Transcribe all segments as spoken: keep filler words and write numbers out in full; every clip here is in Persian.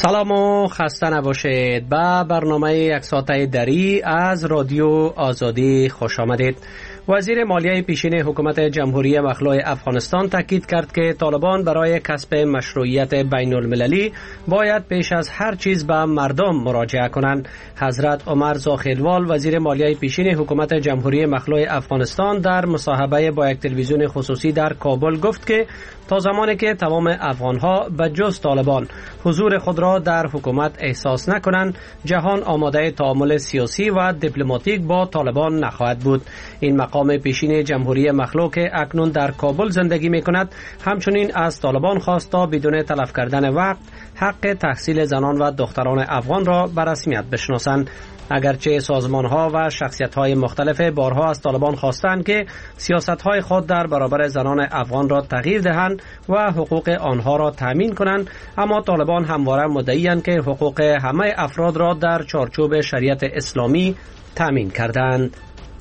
سلام و خسته نباشید. به برنامه یک ساعته دری از رادیو آزادی خوش آمدید. وزیر مالیه پیشین حکومت جمهوری مخلوع افغانستان تاکید کرد که طالبان برای کسب مشروعیت بین المللی باید پیش از هر چیز به مردم مراجعه کنند. حضرت عمر زاخیلوال وزیر مالیه پیشین حکومت جمهوری مخلوع افغانستان در مصاحبه با یک تلویزیون خصوصی در کابل گفت که تا زمانی که تمام افغانها به جز طالبان حضور خود را در حکومت احساس نکنند، جهان آماده تعامل سیاسی و دیپلماتیک با طالبان نخواهد بود. این مقام پیشین جمهوری مخلوع که اکنون در کابل زندگی می کند همچنین از طالبان خواست تا بدون تلف کردن وقت حق تحصیل زنان و دختران افغان را به رسمیت بشناسند. اگرچه سازمان‌ها و شخصیت‌های مختلف بارها از طالبان خواستند که سیاست‌های خود در برابر زنان افغان را تغییر دهند و حقوق آنها را تامین کنند، اما طالبان همواره مدعی‌اند که حقوق همه افراد را در چارچوب شریعت اسلامی تامین کردند.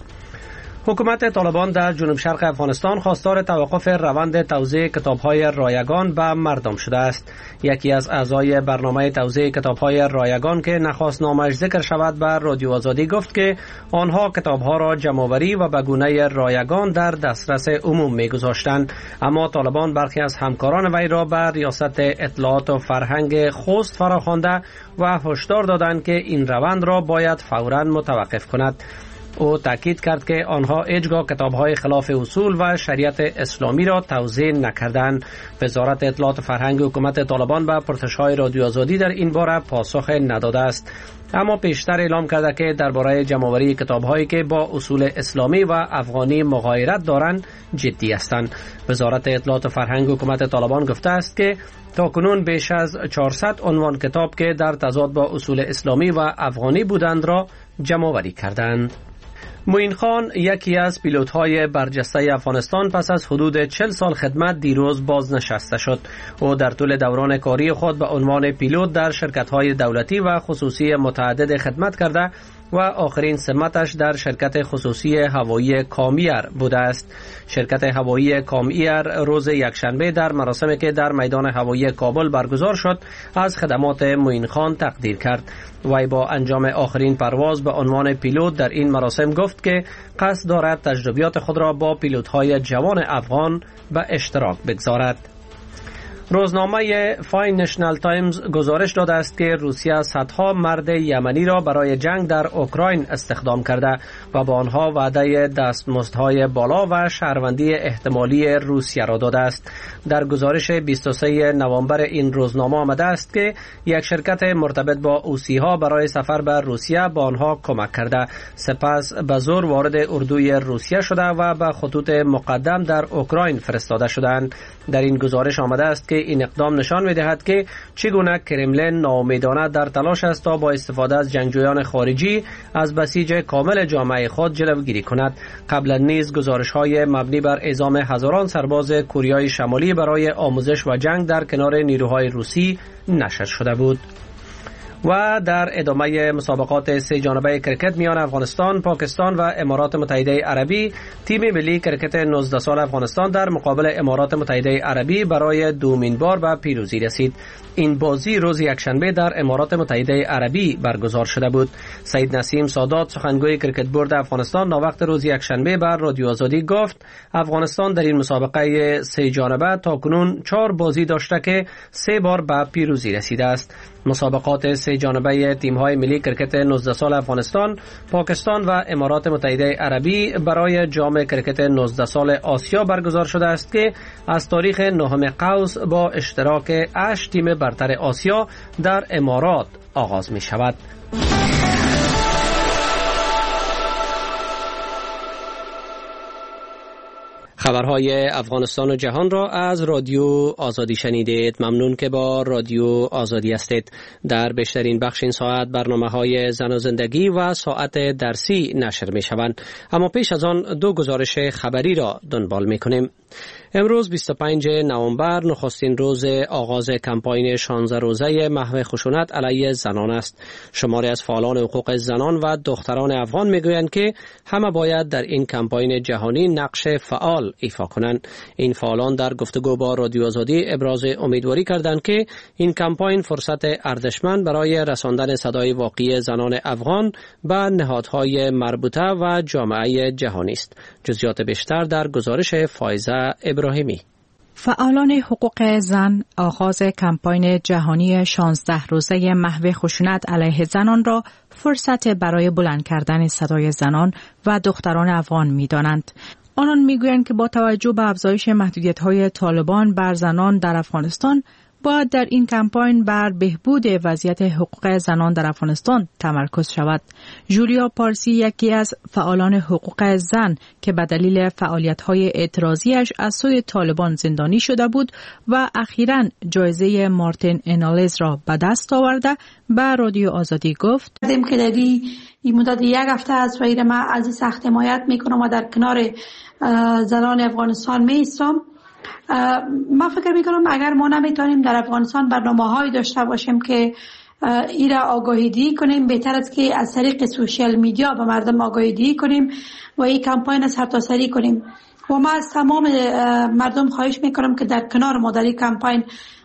حکومت طالبان در جنوب شرق افغانستان خواستار توقف روند توزیع کتاب‌های رایگان به مردم شده است. یکی از اعضای برنامه توزیع کتاب‌های رایگان که نخواست نامش ذکر شود به رادیو آزادی گفت که آنها کتاب‌ها را جمع‌آوری و به گونه رایگان در دسترس عموم می‌گذاشتند، اما طالبان برخی از همکاران وی را به ریاست اطلاعات و فرهنگ خوست فراخوانده و هشدار دادند که این روند را باید فوراً متوقف کند. او تاکید کرد که آنها هیچگاه کتاب‌های خلاف اصول و شریعت اسلامی را توزیع نکردند. وزارت اطلاعات و فرهنگ حکومت طالبان به پرسش‌های رادیو آزادی در این باره پاسخ نداده است، اما پیشتر اعلام کرده که درباره جمع‌آوری کتاب‌هایی که با اصول اسلامی و افغانی مغایرت دارند جدی هستند. وزارت اطلاعات و فرهنگ حکومت طالبان گفته است که تاکنون بیش از چهارصد عنوان کتاب که در تضاد با اصول اسلامی و افغانی بودند را جمع‌آوری کردند. معین خان یکی از پیلوت‌های برجسته افغانستان پس از حدود چهل سال خدمت دیروز بازنشسته شد. او در طول دوران کاری خود به عنوان پیلوت در شرکت‌های دولتی و خصوصی متعدد خدمت کرده و آخرین سمتش در شرکت خصوصی هوایی کامیر بوده است. شرکت هوایی کامیر روز یکشنبه در مراسمی که در میدان هوایی کابل برگزار شد از خدمات معین خان تقدیر کرد. وی با انجام آخرین پرواز به عنوان پیلوت در این مراسم گفت که قصد دارد تجربیات خود را با پیلوت‌های جوان افغان به اشتراک بگذارد. روزنامه فاینانشال تایمز گزارش داده است که روسیه صدها مرد یمنی را برای جنگ در اوکراین استخدام کرده و با آنها وعده دستمزدهای بالا و شهروندی احتمالی روسیه را داده است. در گزارش بیست و سوم نوامبر این روزنامه آمده است که یک شرکت مرتبط با اوسی ها برای سفر به روسیه با آنها کمک کرده، سپس به زور وارد اردوی روسیه شده و به خطوط مقدم در اوکراین فرستاده شدند. در این گزارش آمده است که این اقدام نشان می‌دهد که چگونه کرملین ناامیدانه در تلاش است تا با استفاده از جنگجویان خارجی از بسیج کامل جامعه خود جلوگیری کند. قبلا نیز گزارش‌های مبنی بر اعزام هزاران سرباز کره شمالی برای آموزش و جنگ در کنار نیروهای روسی نشر شده بود. و در ادامه مسابقات سه جانبه کرکت میان افغانستان، پاکستان و امارات متحده عربی، تیم ملی کرکت نوزده سال افغانستان در مقابل امارات متحده عربی برای دومین بار به پیروزی رسید. این بازی روز یکشنبه در امارات متحده عربی برگزار شده بود. سید نسیم سادات سخنگوی کرکت بورد افغانستان ناوقت روز یکشنبه بر رادیو آزادی گفت افغانستان در این مسابقه سه جانبه تاکنون چهار بازی داشته که سه بار به پیروزی رسیده است. مسابقات سه جانبه تیم‌های ملی کرکت نوزده سال افغانستان، پاکستان و امارات متحده عربی برای جام کرکت نوزده سال آسیا برگزار شده است که از تاریخ نهم قوس با اشتراک هشت تیم برتر آسیا در امارات آغاز می شود. خبرهای افغانستان و جهان را از رادیو آزادی شنیدید. ممنون که با رادیو آزادی هستید. در بیشترین بخش این ساعت برنامه‌های زن و زندگی و ساعت درسی نشر می شوند، اما پیش از آن دو گزارش خبری را دنبال می کنیم. امروز بیست و پنجم نوامبر نخستین روز آغاز کمپاین شانزده روزه محو خشونت علیه زنان است. شماری از فعالان حقوق زنان و دختران افغان میگویند که همه باید در این کمپاین جهانی نقش فعال ایفا کنند. این فعالان در گفتگو با رادیو آزادی ابراز امیدواری کردند که این کمپاین فرصت ارزشمند برای رساندن صدای واقعی زنان افغان به نهادهای مربوطه و جامعه جهانی است. جزئیات بیشتر در گزارش فایزه ابراهیمی. فعالان حقوق زن آغاز کمپاین جهانی شانزده روزه محو خشونت علیه زنان را فرصت برای بلند کردن صدای زنان و دختران افغان می دانند. آنان می گویند که با توجه به افزایش محدودیت‌های طالبان بر زنان در افغانستان، باید در این کمپاین بر بهبود وضعیت حقوق زنان در افغانستان تمرکز شود. جولیا پارسی یکی از فعالان حقوق زن که به دلیل فعالیت‌های اعتراضیش از سوی طالبان زندانی شده بود و اخیراً جایزه مارتین انالیز را به دست آورده، به رادیو آزادی گفت: دیدم که در این مدت یک هفته از ویر ما از سخت حمایت میکنم و در کنار زنان افغانستان میستم. من فکر میکنم اگر ما نمیتونیم در افغانستان برنامه‌هایی داشته باشیم که این را آگاهی کنیم، بهتر است که از طریق سوشیال میدیا به مردم آگاهی کنیم و این کمپاین را سرتاسری کنیم. و من از تمام مردم خواهش میکنم که در کنار ما در این کمپاین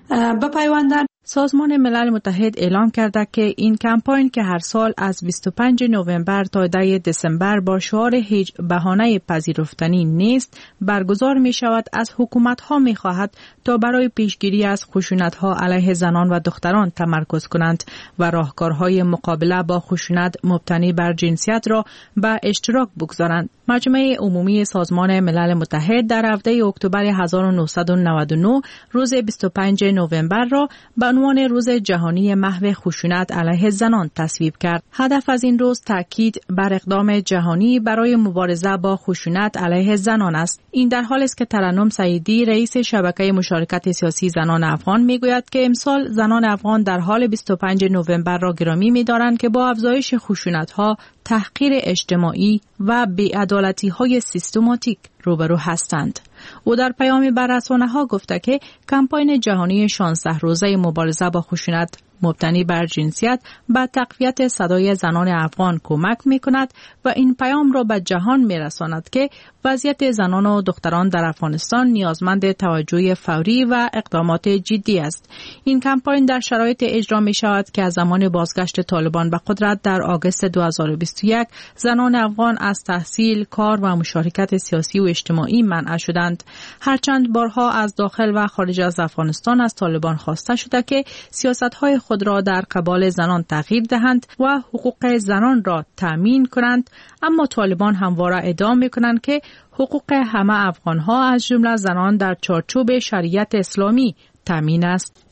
بپیوندن. سازمان ملل متحد اعلام کرده که این کمپاین که هر سال از بیست و پنجم نوامبر تا ده دسامبر با شعار هیچ بهانه پذیرفتنی نیست برگزار می شود، از حکومت ها می خواهد تا برای پیشگیری از خشونت ها علیه زنان و دختران تمرکز کنند و راهکارهای مقابله با خشونت مبتنی بر جنسیت را به اشتراک بگذارند. مجمع عمومی سازمان ملل متحد در هفته اکتبر هزار و نهصد و نود و نه روز بیست و پنجم نوامبر را به عنوان روز جهانی محو خشونت علیه زنان تصویب کرد. هدف از این روز تاکید بر اقدام جهانی برای مبارزه با خشونت علیه زنان است. این در حالی است که ترنم سعیدی رئیس شبکه مشارکت سیاسی زنان افغان میگوید که امسال زنان افغان در حال بیست و پنجم نوامبر را گرامی می‌دارند که با افزایش خشونت‌ها، تحقیر اجتماعی و بی‌عدالتی‌های سیستماتیک روبرو هستند. او در پیامی بر رسانه‌ها گفته که کمپاین جهانی شانزده روزه مبارزه با خشونت مبتنی بر جنسیت به تقویت صدای زنان افغان کمک می‌کند و این پیام را به جهان می‌رساند که وضعیت زنان و دختران در افغانستان نیازمند توجه فوری و اقدامات جدی است. این کمپاین در شرایط اجرا می‌شود که از زمان بازگشت طالبان به قدرت در آگوست دو هزار و بیست و یک زنان افغان از تحصیل، کار و مشارکت سیاسی و اجتماعی منع شدند. هرچند بارها از داخل و خارج از افغانستان از طالبان خواسته شده که سیاست‌های خود را در قبال زنان تغییر دهند و حقوق زنان را تامین کنند، اما طالبان همواره ادعا می‌کنند که حقوق همه افغان‌ها از جمله زنان در چارچوب شریعت اسلامی تامین است.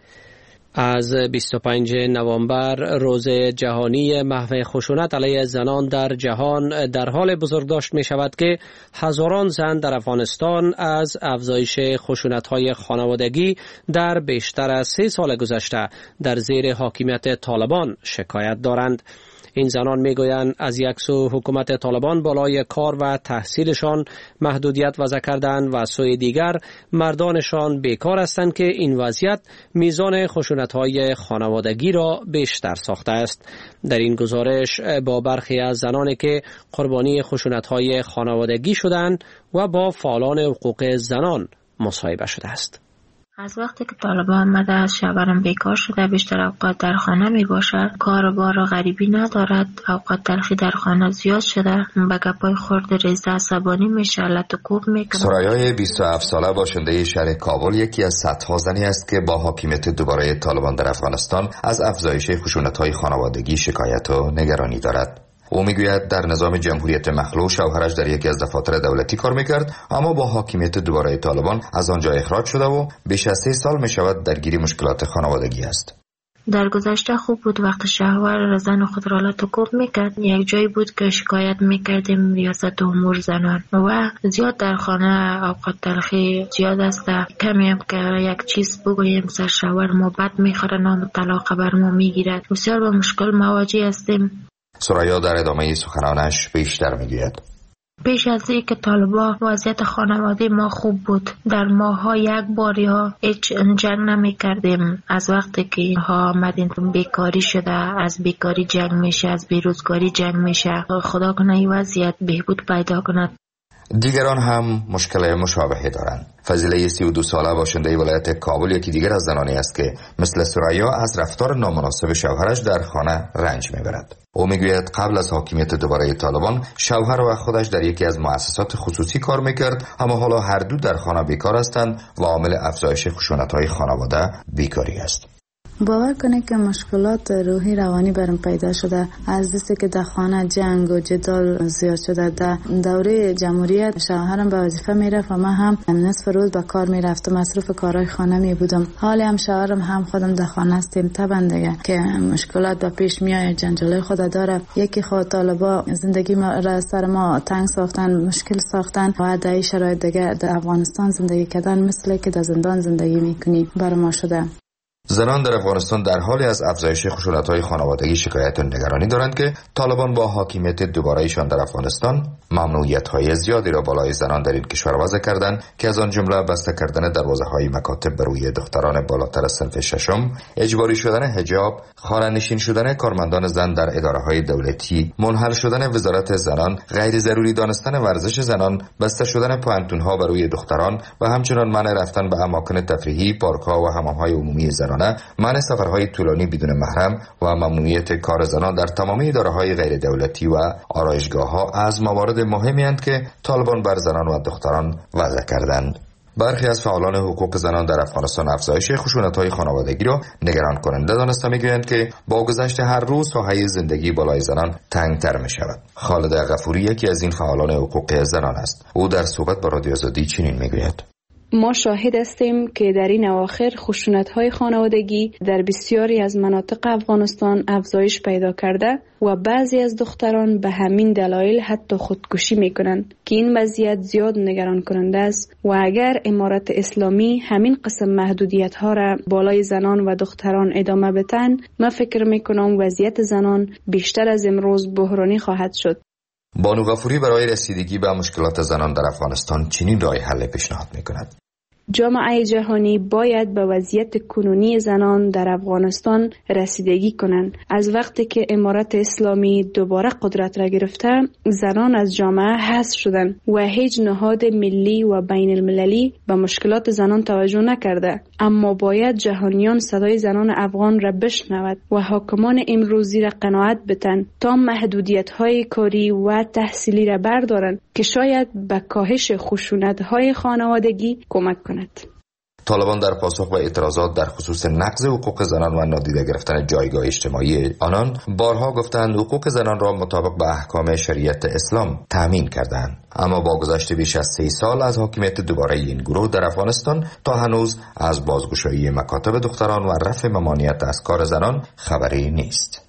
از بیست و پنجم نوامبر روز جهانی محو خشونت علیه زنان در جهان در حال بزرگداشت می شود که هزاران زن در افغانستان از افزایش خشونت‌های خانوادگی در بیشتر از سه سال گذشته در زیر حاکمیت طالبان شکایت دارند. این زنان میگویند از یک سو حکومت طالبان بالای کار و تحصیلشان محدودیت وضع کردند و از سوی دیگر مردانشان بیکار هستند که این وضعیت میزان خشونت‌های خانوادگی را بیشتر ساخته است. در این گزارش با برخی از زنانی که قربانی خشونت‌های خانوادگی شدند و با فعالان حقوق زنان مصاحبه شده است. از وقتی که طالبان آمده از شوهرم بیکار شده، بیشتر اوقات در خانه می باشد، کار بار غریبی ندارد، اوقات تلخی در خانه زیاد شده، به گپای خورد ریزده عصبانی میشه، لط و کوب میکنه. سرایای بیست و هفت ساله باشنده شهر کابل یکی از صدها زنی است که با حاکمیت دوباره طالبان در افغانستان از افزایش خشونت‌های خانوادگی شکایت و نگرانی دارد. او میگوید در نظام جمهوریت مخلوع شوهرش در یکی از دفاتر دولتی کار میکرد، اما با حاکمیت دوباره طالبان از آنجا اخراج شده و بیش از سه سال میشود درگیر مشکلات خانوادگی است. در گذشته خوب بود، وقت شوهر زن خود را لط و کوب میکرد. یک جایی بود که شکایت میکردیم ریاست امور زنان و زیاد در خانه اوقات تلخی زیاد است. کمی هم که یک چیز بگوییم سر شوهر ما بد میخوره، نام طلاق بر ما میگیرد. بسیار با مشکل مواجه هستیم. سرایا در ادامه سخنانش بیشتر میگوید: پیش از این که طالبان وضعیت خانواده ما خوب بود، در ماها یک باری ها هیچ جنگ نمی کردیم. از وقتی که اینها آمدین بیکاری شده، از بیکاری جنگ میشه، از بیروزگاری جنگ میشه. خدا کنه این وضعیت بهبود پیدا کند. دیگران هم مشکل مشابهی دارند. فضیله سی و دو ساله باشنده ولایت کابل یکی دیگر از زنانی است که مثل سریا از رفتار نامناسب شوهرش در خانه رنج میبرد. او میگوید قبل از حاکمیت دوباره طالبان شوهر و خودش در یکی از مؤسسات خصوصی کار میکرد، اما حالا هر دو در خانه بیکار هستند و عامل افزایش خشونت‌های خانواده بیکاری است. باور کنه که مشکلات روحی روانی برام پیدا شده از دستی که در خانه جنگ و جدال زیاد شده. در دوره جمهوریت شوهرم به وظیفه میرفت و من هم نصف روز به کار میرفتم، مصروف کارهای خانه می بودم. حالی هم شوهرم هم خودم در خانه هستیم. طبعا دیگه که مشکلات به پیش میاد، جنجال خود داره. یکی خود طالبا زندگی ما را سر ما تنگ ساختن، مشکل ساختن و در این شرایط دیگه در افغانستان زندگی کردن مثل که در زندان زندگی میکنی بر ما شده. زنان در افغانستان در حالی از افزایش خشونت‌های خانوادگی شکایت و نگرانی دارند که طالبان با حاکمیت دوباره‌ایشان در افغانستان ممنوعیت‌های زیادی را بالای زنان در این کشور وضع کردند که از آن جمله بسته کردن دروازه‌های مکاتب بر روی دختران بالاتر از صنف ششم، اجباری شدن حجاب، خانه‌نشین شدن کارمندان زن در اداره‌های دولتی، منحل شدن وزارت زنان، غیر ضروری دانستن ورزش زنان، بسته شدن پانتون‌ها بر روی دختران و همچنین منع رفتن به اماکن تفریحی، پارک‌ها و حمام‌های عمومی زنان، منع سفرهای طولانی بدون محرم و ممنوعیت کار زنان در تمامی اداره‌های غیر دولتی و آرایشگاه‌ها از موارد مهمی اند که طالبان بر زنان و دختران وضع کردند. برخی از فعالان حقوق زنان در افغانستان افزایش خشونت‌های خانوادگی را نگران کننده دانسته می‌گویند که با گذشت هر روز ساحه زندگی بالای زنان تنگ‌تر می‌شود. خالد غفوری یکی از این فعالان حقوق زنان است. او در صحبت با رادیو آزادی چنین می‌گوید: ما شاهد هستیم که در این اواخر خشونت‌های خانوادگی در بسیاری از مناطق افغانستان افزایش پیدا کرده و بعضی از دختران به همین دلایل حتی خودکشی می‌کنند که این وضعیت زیاد نگران کننده است و اگر امارت اسلامی همین قسم محدودیت‌ها را بالای زنان و دختران ادامه بدن، من فکر می‌کنم وضعیت زنان بیشتر از امروز بحرانی خواهد شد. بانو غفوری برای رسیدگی به مشکلات زنان در افغانستان چنین راه حل پیشنهاد می‌کند: جامعه جهانی باید به وضعیت کنونی زنان در افغانستان رسیدگی کنند. از وقتی که امارت اسلامی دوباره قدرت را گرفته، زنان از جامعه حذف شدند و هیچ نهاد ملی و بین المللی به مشکلات زنان توجه نکرده. اما باید جهانیان صدای زنان افغان را بشنود و حاکمان امروزی را قناعت بدن تا محدودیت‌های کاری و تحصیلی را بردارند که شاید به کاهش خشونت‌های خانوادگی کمک کند. طالبان در پاسخ به اعتراضات در خصوص نقض حقوق زنان و نادیده گرفتن جایگاه اجتماعی آنان بارها گفتند حقوق زنان را مطابق به احکام شریعت اسلام تامین کردند. اما با گذشت بیش از سه سال از حاکمیت دوباره این گروه در افغانستان تا هنوز از بازگشایی مکاتب دختران و رفع ممانعت از کار زنان خبری نیست.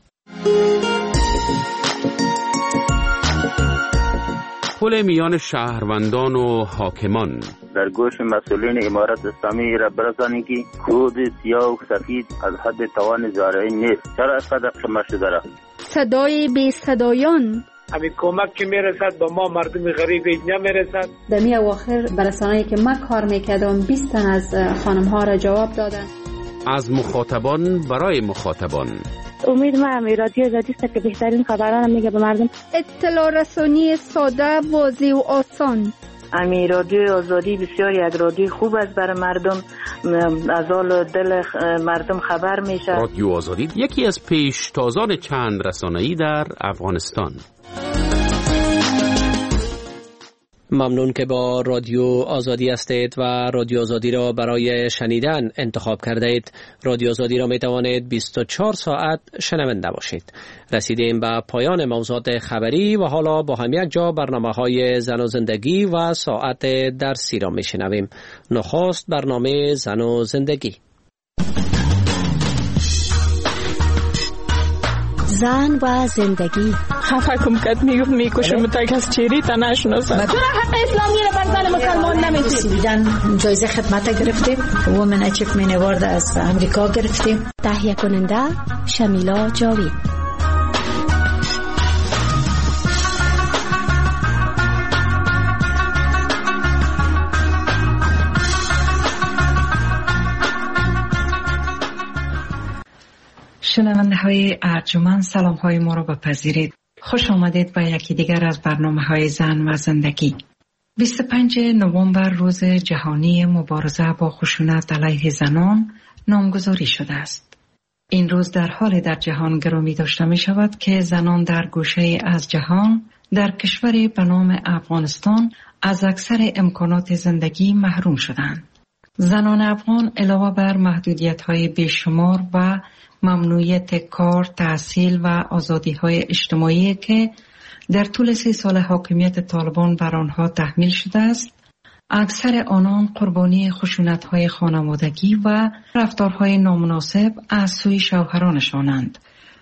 پل میان شهروندان و حاکمان در گوش مسئولین امارت اسلامی را برسانید که کود سیاه و سفید از حد توان زارعی نیست. چرا اینقدر خمه شده را؟ صدای بی صدایان همین کمک که میرسد به ما مردم غریب نمیرسد. در می اواخر برسانه‌ای که من کار میکردم بیست تن از خانم ها را جواب دادن. از مخاطبان برای مخاطبان. امید ما هم رادیو آزادی است که بهترین خبران میگه به مردم. اطلاع رسانی ساده، واضح و آسان. امی رادیو آزادی بسیار یک رادیو خوب است برای مردم، از حال دل مردم خبر میشه. رادیو آزادی یکی از پیشتازان چند رسانه‌ای در افغانستان. ممنون که با رادیو آزادی هستید و رادیو آزادی را برای شنیدن انتخاب کرده اید. رادیو آزادی را می توانید بیست و چهار ساعت شنونده باشید. رسیدیم به پایان موضوعات خبری و حالا با هم یک جا برنامه های زن و زندگی و ساعت درسی را می شنویم. نخست برنامه زن و زندگی. زن و زندگی. خفه کم کد میگفت میکشم تا از چیری تا نشناسم. چرا حق اسلامی رو بر زن مسلمان نمیدید؟ بودن جایزه خدمت گرفتیم، وومن اچیومنت اوارد از امریکا گرفتیم. تهیه کننده شمیلا جاوید. شنونده های ارجمند، سلام های ما رو بپذیرید. خوش آمدید به یکی دیگر از برنامه های زن و زندگی. بیست و پنجم نوامبر روز جهانی مبارزه با خشونت علیه زنان نامگذاری شده است. این روز در حال در جهان گرامی داشته می شود که زنان در گوشه از جهان در کشوری به نام افغانستان از اکثر امکانات زندگی محروم شدند. زنان افغان علاوه بر محدودیت‌های بیشمار و ممنوعیت کار، تحصیل و آزادی‌های اجتماعی که در طول سی سال حاکمیت طالبان بر آنها تحمیل شده است، اکثر آنان قربانی خشونت‌های خانوادگی و رفتارهای نامناسب از سوی شوهرانشانند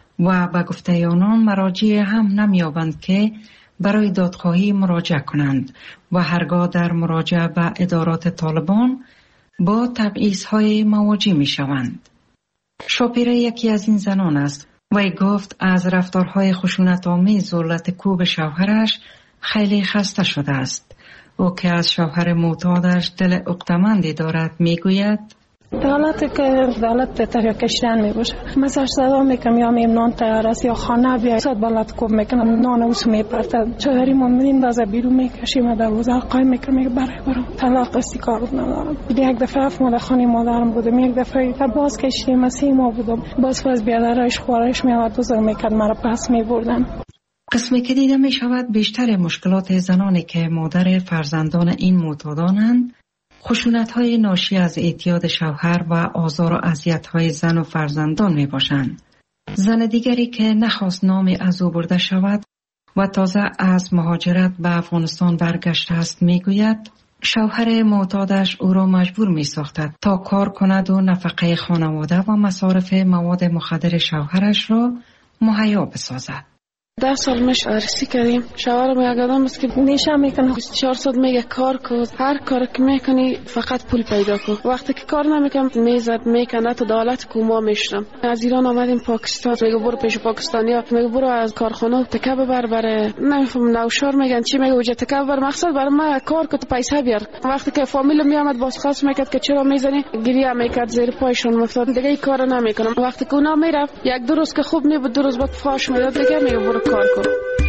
و به گفته آنان مراجع هم نمی‌یابند که برای دادخواهی مراجعه کنند و هرگاه در مراجعه به ادارات طالبان با تبعیض‌های مواجه می‌شوند. شاپیره یکی از این زنان است. وی گفت از رفتارهای خشونت‌آمیز ذلت کوب شوهرش خیلی خسته شده است. او که از شوهر معتادش دل عقده‌مندی دارد میگوید دولت که دولت بهتر کشتن میباشه. مثلا صدا میکنم یا میم نان تیار است یا خانه بیاید صد بلد کوب میکنم نان اوس میپرتد چهاری ما میندازه بیرون میکشیم و دوازده قایم میکنم میگه برای برام طلاق استی کار ندارم. یک دفعه اف مال خانه مادرم بودم، یک دفعه باز کشتیم مسیح ما بودم، باز فاز بیادرش خوارش میاد بزرگ میکرد مرا پس میبردن. قسمی که دیده می شود بیشتر مشکلات زنانی که مادر فرزندان این معتادانند خشونت‌های ناشی از اعتیاد شوهر و آزار و اذیت‌های زن و فرزندان می باشند. زن دیگری که نخواست نامی از او برده شود و تازه از مهاجرت به افغانستان برگشته است می گوید شوهر معتادش او را مجبور می ساختد تا کار کند و نفقه خانواده و مصارف مواد مخدر شوهرش را مهیا بسازد. ده سال مش عرسی کردیم. شوهرم یک آدم است که نیشه میکنه بیست و چهار ساعت میگه کار کن، هر کار که میکنی فقط پول پیدا کن. وقتی که کار نمیکنم میزد میکنه تو دولت کوما میشم. از ایران آمدیم پاکستان، میگه برو پیش پاکستانیا، میگه برو از کارخانه تکه ببر بره نمیفهم نوشار میگن چی میگه وجه تکه ببر مقصد برای ما کار کن تو پیسه بیار. وقتی که فامیل میامد باز خاص میکرد که چرا میزنی گریه میکرد زیر پایشون مفتاد دیگه این کار نمیکنم. وقتی که اونا میرفت یک دو روز که خوب میبود دو روز بعد فاش میداد دیگه میگه برو کار کن.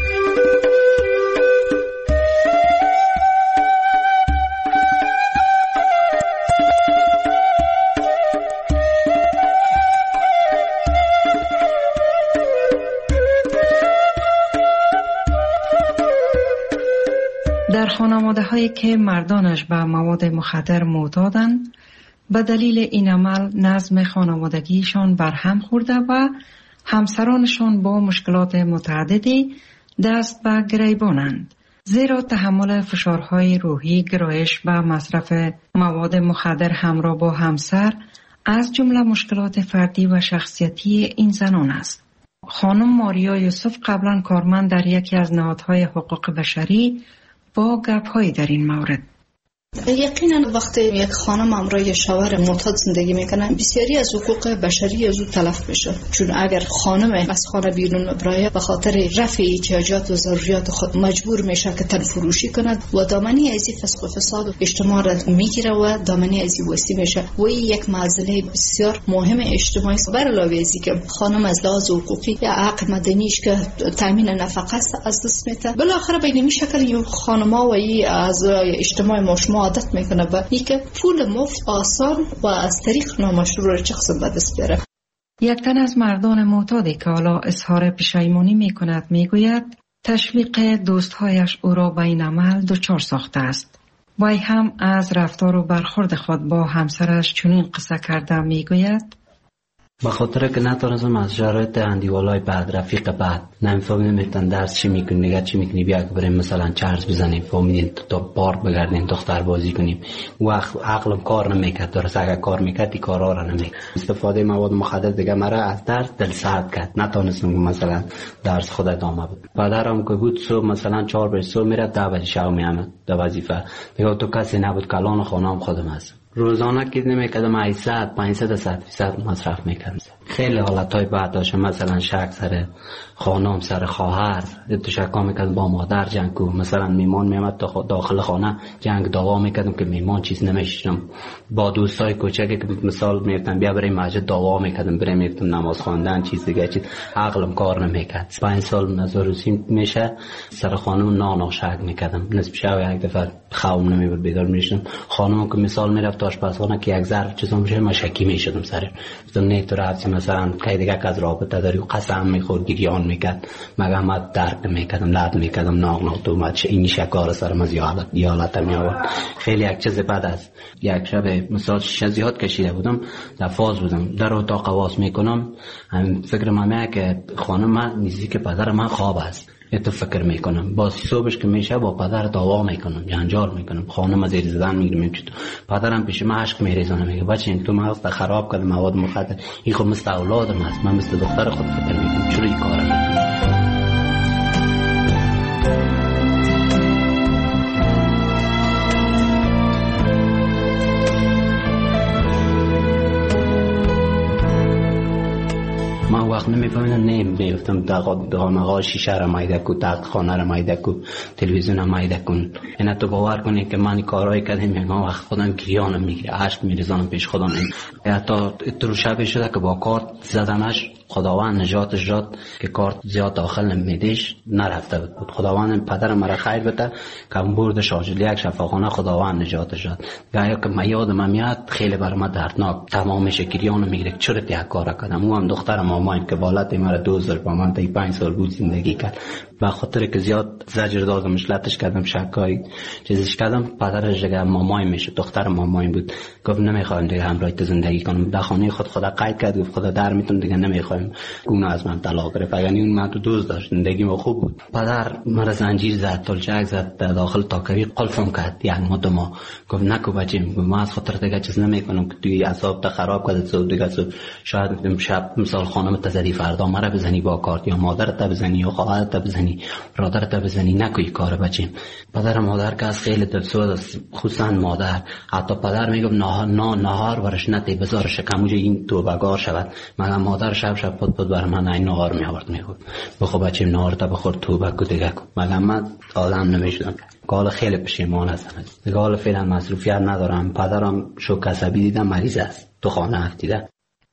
در خانواده هایی که مردانش به مواد مخدر معتادند به دلیل این عمل نظم خانوادگیشان برهم خورده و همسرانشان با مشکلات متعددی دست به گریبانند. زیرا تحمل فشارهای روحی، گرایش به مصرف مواد مخدر همراه با همسر از جمله مشکلات فردی و شخصیتی این زنان است. خانم ماریا یوسف قبلا کارمند در یکی از نهادهای حقوق بشری با گپ‌هایی در این مورد. یقینا وقتی یک خانم همراه شوهر معتاد زندگی میکنه بسیاری از حقوق بشری از او تلف میشه، چون اگر خانم از خانه بیرون برای به خاطر رفع احتیاجات و ضروریات خود مجبور میشه که تن فروشی کند و دامنی از فسق و فساد و اجتماع را میگیره و دامنی از وسی میشه و این یک معضله بسیار مهم اجتماعی است. بر علاوه از اینکه خانم از لحاظ حقوقی یا حق مدنیش که تامین نفقه است از دست میده، بالاخره به این شکل خانم‌ها و این از اجتماع مشما عادت میکنه به اینکه پول مفت آسان و از طریق نامشروع شخص به دست بیاره. یک تن از مردان معتادی که حالا اظهار پشیمانی میکند میگوید تشویق دوستهایش او را به این عمل دچار ساخته است. وی هم از رفتار و برخورد خود با همسرش چنین قصه کرده میگوید به خاطر که نتونستم از شرایط اندیوالای بعد رفیق بعد نمیفهمم نمیتونن درس چی میکنی نگه چی میکنی بیا که بریم مثلا چرس بزنیم فهمیدین تا پارک بگردیم دختر بازی کنیم وقت عقلم کار نمیکرد. درست اگر کار میکرد این کارا رو نمیکرد. استفاده مواد مخدر دیگه مرا از درس دل سرد کرد. نتونستم مثلا درس خود ادامه بدم. پدرم که بود صبح مثلا چهار بجه صبح میرفت ده بجه شب میامد به وظیفه. دیگه تو کسی نبود کلان خانم خودم هست. روزانه که نمیکردم هشتصد پانصد صد فیصد مصرف میکردم. خیلی حالتهای بعد داشتم، مثلا شک سر خانم، سر خواهر، تشکا میکردم با مادر جنگ کو، مثلا میمان میامد داخل خانه جنگ دعوا میکردم که میمان چیز نمیشنم. با دوستای کوچکی که مثال میگفتم بیا بریم مسجد دعوا میکردم، بریم میگفتم نماز خواندن چیز دیگه چیز عقلم کار نمیکرد. پنج سال نزاروسی میشه سر خانم نانا شک میکردم، نصف شب یک دفعه خوابم نمیبرد بیدار میشدم. خانم که مثال میرفت آشپزخانه که یک ظرف چیزا میشه مشکی میشدم سرش، گفتم نه تو رفتی مثلا کی دیگه از رابطه داری و قسم میخورد گریان میکرد، مگه ما درک میکردم لرد میکردم ناغ ناغ تو مچ این شکار سرم از یالت یالت میآورد. خیلی یک چیز بعد از یک شب مثال شش زیاد کشیده بودم، در فاز بودم، در اتاق واس میکنم، همین فکر من که خانم من نزدیک پدر من خواب است، تو فکر میکنم باز صبحش که میشه با پدر دعوا میکنم، جنجال میکنم، خانم از زیر زدن میگیرم، چطور پدرم پیش من عشق میریزونه، میگه بچه این تو مغز خراب کرد، مواد مخدر، این خود مثل اولادم است، من مثل دختر خود فکر میکنم، چرا این کارو میکنم؟ من وقت نمیفهمیدم، نیم میفتم دغانقا شیشه را مایده کو، تخت خانه را مایده کو، تلویزیون را مایده کن. اینا تو باور کنی که من کارهای کردم، میگم وقت خودم گریانم میگیره، عشق میریزانم پیش خودم. حتی اترو شبه شده که با کارت زدنش خداوند نجاتش داد که کارت زیاد داخل نمیدیش نرفته بود. خداوند پدرم مرا خیر بده که برد شاجلی یک شفاخانه، خداوند نجاتش داد. گایا که من یادم میاد خیلی بر من دردناک، تمام شکریانو میگیره چرا یک کار کردم. او هم دخترم مامایم که بالات مرا دوزار با من تا پنج سال بود زندگی کرد، به خاطر که زیاد زجر دادمش، لطش کردم، شکای چیزش کردم، پدرش دیگه مامایم میشه، دختر مامایم بود، گفت نمیخوام دیگه همراه تو زندگی کنم. در خانه خود خدا قید کرد، گفت خدا در میتونم دیگه نمیخوام، گونه از من طلاق گرفت. یعنی اون من تو دوست داشت، زندگی ما خوب بود. پدر مرا زنجیر زد، تلچک زد، داخل تاکری قلفم کرد یک ماه دو ماه. گفت نکو بچه‌م، گفت من از خاطر دیگه چیز نمیکنم که توی اعصاب تا خراب کرد، صبح دیگه صبح شاید میگم شب مثال خانم تزدی فردا مرا بزنی با کارت، یا مادرت بزنی یا خواهرت بزنی، برادرت بزنی، نکوی کار بچه‌م. پدر مادر که از خیلی دلسوز است، خصوصا مادر. حتی پدر میگم نهار نه نهار ورش نتی بذار شکموج این توبگار شود، مگر مادر شب شب پد پد بر من این نهار میآورد، میگفت بخو بچه‌م نهار تا بخور توبه کو دیگه کو. مگر من آدم نمیشدم. قال خیلی پشیمان هستم دیگه، حالا فعلا مصروفیت ندارم. پدرم شوک عصبی دیدم مریض است، تو خانه افتیده.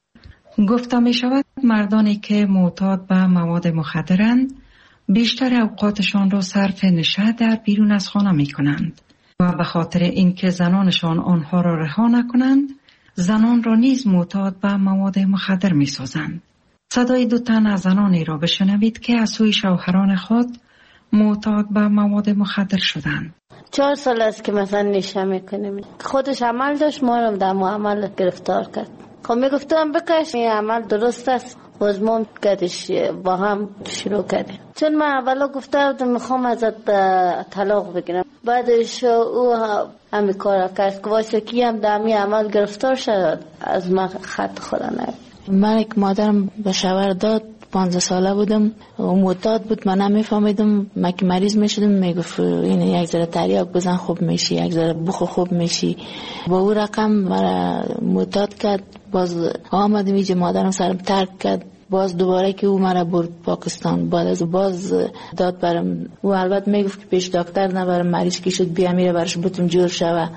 گفته می شود مردانی که معتاد به مواد مخدرند بیشتر اوقاتشان را صرف نشه در بیرون از خانه می کنند و به خاطر اینکه زنانشان آنها را رها نکنند، زنان را نیز معتاد به مواد مخدر می سازند. صدای دو تن از زنانی را بشنوید که از سوی شوهران خود معتاد به مواد مخدر شدند. چهار سال است که مثلا نشه میکنیم. خودش عمل داشت، ما رو در عمل گرفتار کرد. خب میگفتم بکش، این عمل درست است، باز ما کدش با هم شروع کردیم. چون من اولا گفته بودم میخوام ازت طلاق بگیرم، بعدش او همین کار کرد که واسه کی هم در همین عمل گرفتار شد، از من خط خدا نگیر. من یک مادرم به شوهر داد، پانزده ساله بودم و معتاد بود، من نمیفهمیدم. من که مریض میشدم میگفت این یک ذره تریاک بزن خوب میشی، یک ذره بخو خوب میشی. با او رقم مرا معتاد کرد. باز آمدم اینجا، مادرم سرم ترک کرد. باز دوباره که او مرا برد پاکستان، بعد از باز داد برم. او البته میگفت که پیش دکتر نبرم، مریض که شد بیا میره برش بتون جور شوه.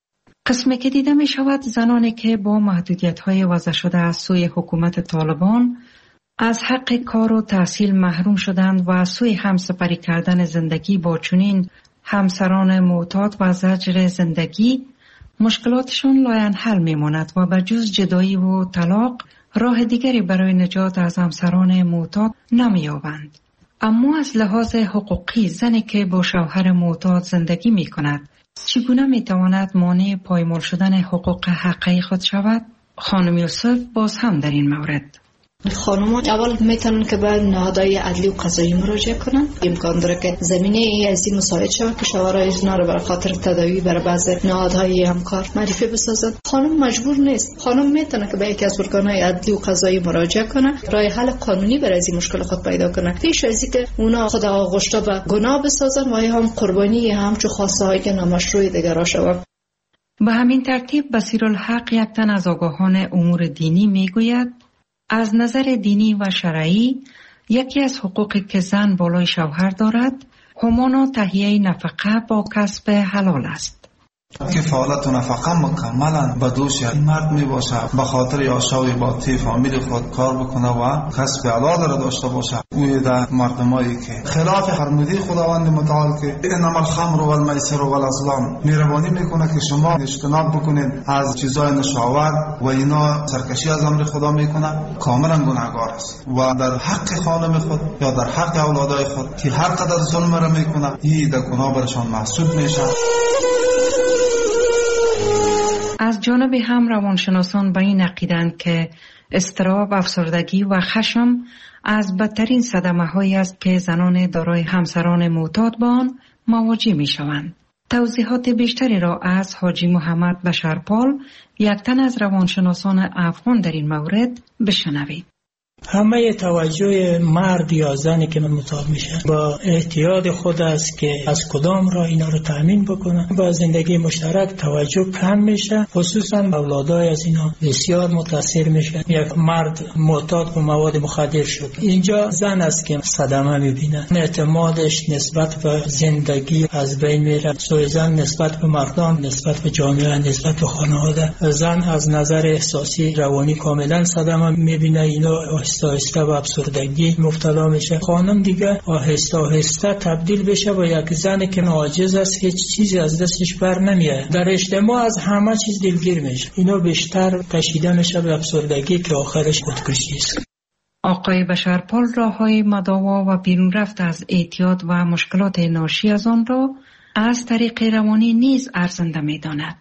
قسمی که دیده می شود زنانی که با محدودیت های وضع شده از سوی حکومت طالبان از حق کار و تحصیل محروم شدند و از سوی همسپری کردن زندگی با چنین همسران معتاد و زجر زندگی مشکلاتشون لاینحل میماند و بجز جدایی و طلاق راه دیگری برای نجات از همسران معتاد نمیابند. اما از لحاظ حقوقی زنی که با شوهر معتاد زندگی می کند چگونه می تواند مانع پایمال شدن حقوق حقیقی خود شود؟ خانم یوسف باز هم در این مورد خانم‌ها اول میتونن که به نهادهای عدلی و قضایی مراجعه کنن. امکان داره که زمینه از این مساعد شود که شوهرای اینا رو برای خاطر تداوی برای بعض نهادهای همکار معرفی بسازن. خانم مجبور نیست، خانم میتونه که به یکی از ارگان‌های عدلی و قضایی مراجعه کنه، راه حل قانونی برای این مشکل خود پیدا کنه، پیش از اینکه اونا خود آغشته به گناه بسازن و هم قربانی همچو خواسته‌های نامشروع دیگر را شود. به همین ترتیب بصیرالحق یک تن از آگاهان امور دینی میگوید از نظر دینی و شرعی یکی از حقوقی که زن بالای شوهر دارد همانا تهیه نفقه با کسب حلال است. کفالت و نفقه مکملا به دوش مرد می باشه، به خاطر یاشاوی با تی فامیل خود کار بکنه و کسب حلال را داشته باشه. اوی در مردمایی که خلاف فرموده خداوند متعال که انما الخمر و المیسر و الازلام مهربانی میکنه که شما اجتناب بکنید از چیزای نشاور و اینا سرکشی از امر خدا میکنه، کاملا گناهگار است و در حق خانم خود یا در حق اولادای خود که هر قدر ظلم را میکنه این در گناه برشان محسوب میشه. از جانب هم روانشناسان به این عقیدند که اضطراب، افسردگی و خشم از بدترین صدمه هایی است که زنان دارای همسران معتاد با آن مواجه می شوند. توضیحات بیشتری را از حاجی محمد بشارپال، یک تن از روانشناسان افغان در این مورد بشنوید. همه توجه مرد یا زنی که معتاد میشه با احتیاط خود است که از کدام را اینا رو تامین بکنه. با زندگی مشترک توجه کم میشه، خصوصا اولادای از اینا بسیار متاثر میشه. یک مرد معتاد به مواد مخدر شد، اینجا زن است که صدمه میبینه، اعتمادش نسبت به زندگی از بین میره. سوی زن نسبت به مردان، نسبت به جامعه، نسبت به خانواده، زن از نظر احساسی روانی کاملا صدمه میبینه. اینا آهسته آهسته به افسردگی مبتلا میشه. خانم دیگه آهسته آهسته تبدیل بشه به یک زنی که عاجز است، هیچ چیزی از دستش بر نمیاد. در اجتماع از همه چیز دلگیر میشه. اینا بیشتر کشیده میشه به افسردگی که آخرش خودکشی است. آقای بشارپال راههای مداوا و بیرون رفت از اعتیاد و مشکلات ناشی از آن را از طریق روانی نیز ارزنده میداند.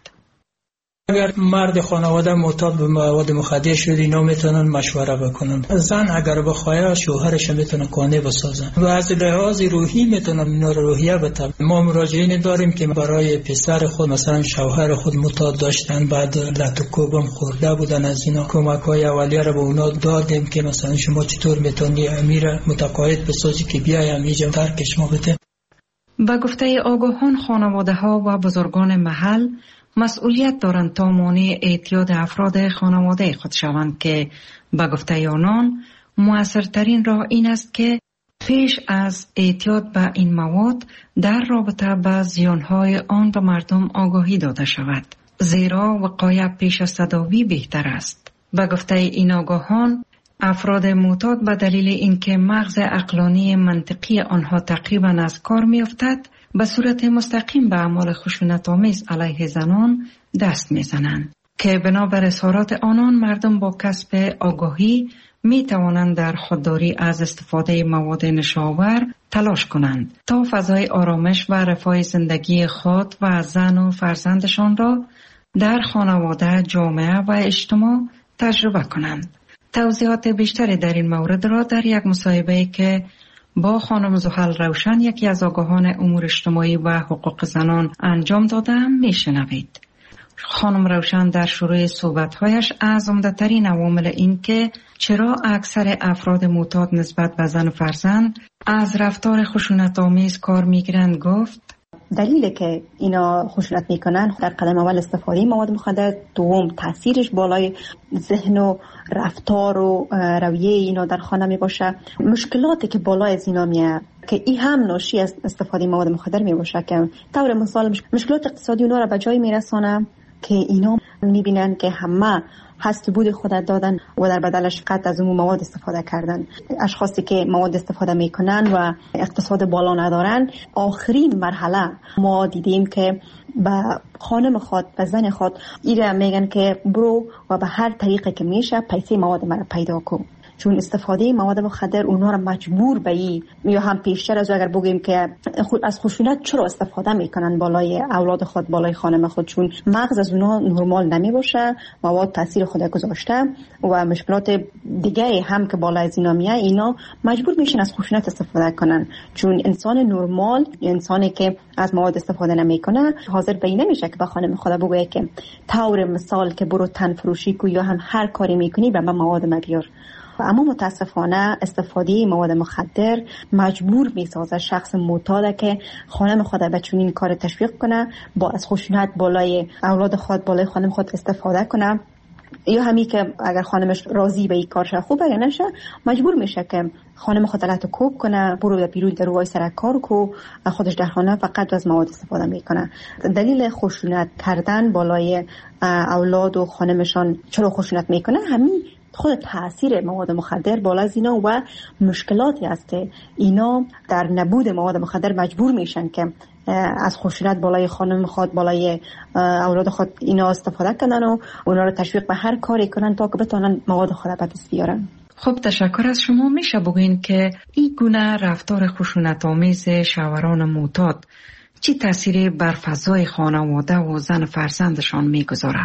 اگر مرد خانواده معتاد به مواد مخدر شد، اینا میتونن مشوره بکنن. زن اگر بخواد شوهرش میتونه قانع بسازن و از لحاظ روحی میتونن اینا رو روحیه بدن. ما مراجعین داریم که برای پسر خود مثلا شوهر خود معتاد داشتن، بعد لط و کوبم خورده بودن، از اینا کمک‌های اولیه رو به اونا دادیم که مثلا شما چطور میتونی امیر متقاعد بسازی که بیایم اینجا ترکش ما بده. با گفته آگاهان، خانواده‌ها و بزرگان محل مسئولیت دارند تا مانع اعتیاد افراد خانواده خود شوند که به گفته آنان مؤثرترین راه این است که پیش از اعتیاد به این مواد در رابطه با زیانهای آن به مردم آگاهی داده شود، زیرا وقایع پیش از تداوی بهتر است. به گفته این آگاهان، افراد معتاد به دلیل اینکه مغز عقلانی منطقی آنها تقریبا از کار می‌افتد، به صورت مستقیم به اعمال خشونت‌آمیز علیه زنان دست می‌زنند که بنابر اظهارات آنان مردم با کسب آگاهی می توانند در خودداری از استفاده مواد نشاور تلاش کنند تا فضای آرامش و رفاه زندگی خود و زن و فرزندشان را در خانواده، جامعه و اجتماع تجربه کنند. توضیحات بیشتری در این مورد را در یک مصاحبه که با خانم زحل روشن، یکی از آگاهان امور اجتماعی و حقوق زنان، انجام دادم میشنوید. خانم روشن در شروع صحبت‌هایش از عمده‌ترین عوامل این که چرا اکثر افراد معتاد نسبت به زن و فرزند از رفتار خشونت‌آمیز کار می‌گیرند گفت: دلیلی که اینا خشونت میکنن در قدم اول استفاده مواد مخدر، دوم تاثیرش بالای ذهن و رفتار و رویه اینا در خانه می باشه، مشکلاتی که بالای از اینا میاد که این هم ناشی از استفاده مواد مخدر می باشه که طور مثال مشکلات اقتصادی اونا را به جای میرسانه که اینا میبینن که همه هست بود خودت دادن و در بدلش قد از اون مواد استفاده کردن. اشخاصی که مواد استفاده میکنن و اقتصاد بالا ندارن، آخرین مرحله ما دیدیم که به خانم خود، به زن خود ایره میگن که برو و به هر طریقه که میشه پیسه مواد مرا پیدا کن، چون استفاده مواد مخدر اونها را مجبور به این، یا هم پیشتر از اگر بگیم که از خشونت چرا استفاده میکنن بالای اولاد خود، بالای خانم خود، چون مغز از اونها نرمال نمی باشه، مواد تاثیر خود گذاشته و مشکلات دیگه هم که بالای از اینا میاد، اینا مجبور میشن از خشونت استفاده کنن، چون انسان نرمال، انسانی که از مواد استفاده نمیکنه، حاضر به این نمیشه که به خانم خود بگه که طور مثال که برو تن فروشی کو یا هم هر کاری میکنی به من مواد ما بیار. اما متاسفانه استفاده مواد مخدر مجبور میسازه شخص معتاد که خانم خود به چنین کار تشویق کنه، با از خشونت بالای اولاد خود بالای خانم خود استفاده کنه، یا همین که اگر خانمش راضی به این کارش خوب اگر نشه مجبور میشه که خانم خود علت کوب کنه، برو در بیرون در روی سر کار کو، خودش در خانه فقط از مواد استفاده میکنه. دلیل خشونت کردن بالای اولاد و خانمشان چرا خشونت میکنه؟ همین خود تاثیر مواد مخدر بالا از اینا و مشکلاتی است که اینا در نبود مواد مخدر مجبور میشن که از خشونت بالای خانم خود بالای اولاد خود اینا استفاده کنن و اونا رو تشویق به هر کاری کنن تا که بتونن مواد خود به دست بیارن. خب تشکر از شما. میشه بگوین که این گونه رفتار خشونت آمیز شوهران معتاد چی تأثیری بر فضای خانواده و زن فرزندشان میگذاره؟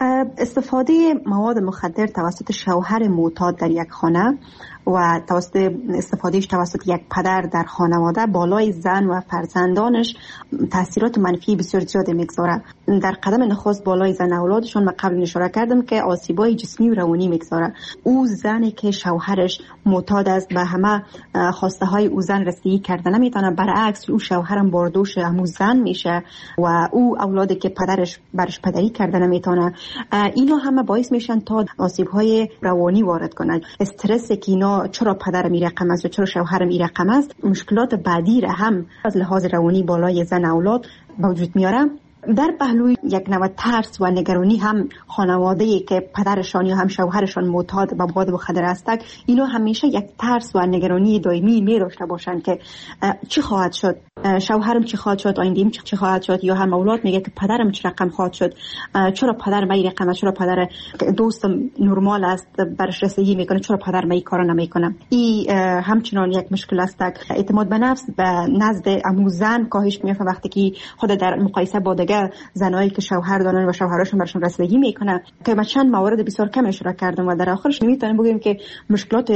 استفاده مواد مخدر توسط شوهر معتاد در یک خانه و توسط استفادهش توسط یک پدر در خانواده بالای زن و فرزندانش تاثیرات منفی بسیار زیاده میگذاره. در قدم نخست بالای زن اولادشون من قبل اشاره کردم که آسیبای جسمی و روانی میگذاره. او زنی که شوهرش معتاد است به همه خواسته های او زن رسیدگی کرده نمیتونه، برعکس او شوهرم باردوش همون زن میشه و او اولادی که پدرش برش پدری کرده نمیتونه، اینا همه باعث میشن تا آسیب های روانی وارد کنن. استرس که اینا چرا پدرم این رقم است و چرا شوهرم این رقم است، مشکلات بعدی را هم از لحاظ روانی بالای زن اولاد به وجود میاره. در پهلوی یک نوع ترس و نگرانی هم خانواده‌ای که پدرشان یا هم شوهرشان معتاد به مواد مخدر هستند، اینا همیشه یک ترس و نگرانی دائمی می داشته باشند که چی خواهد شد، شوهرم چی خواهد شد، آینده‌ام چی خواهد شد، یا هم اولاد میگه که پدرم چه رقم خواهد شد، چرا پدر من این رقم، چرا پدر دوستم نرمال است برش رسیدگی میکنه، چرا پدر من این کارو نمیکنه. این همچنان یک مشکل است. اعتماد به نفس به نزد عمو زن کاهش میافته وقتی که خود در مقایسه با دیگر زنایی که شوهر دارن و شوهرشون برشون رسیدگی میکنه، که من چند موارد بسیار کم اشاره کردم و در آخرش میتونیم بگیم که مشکلات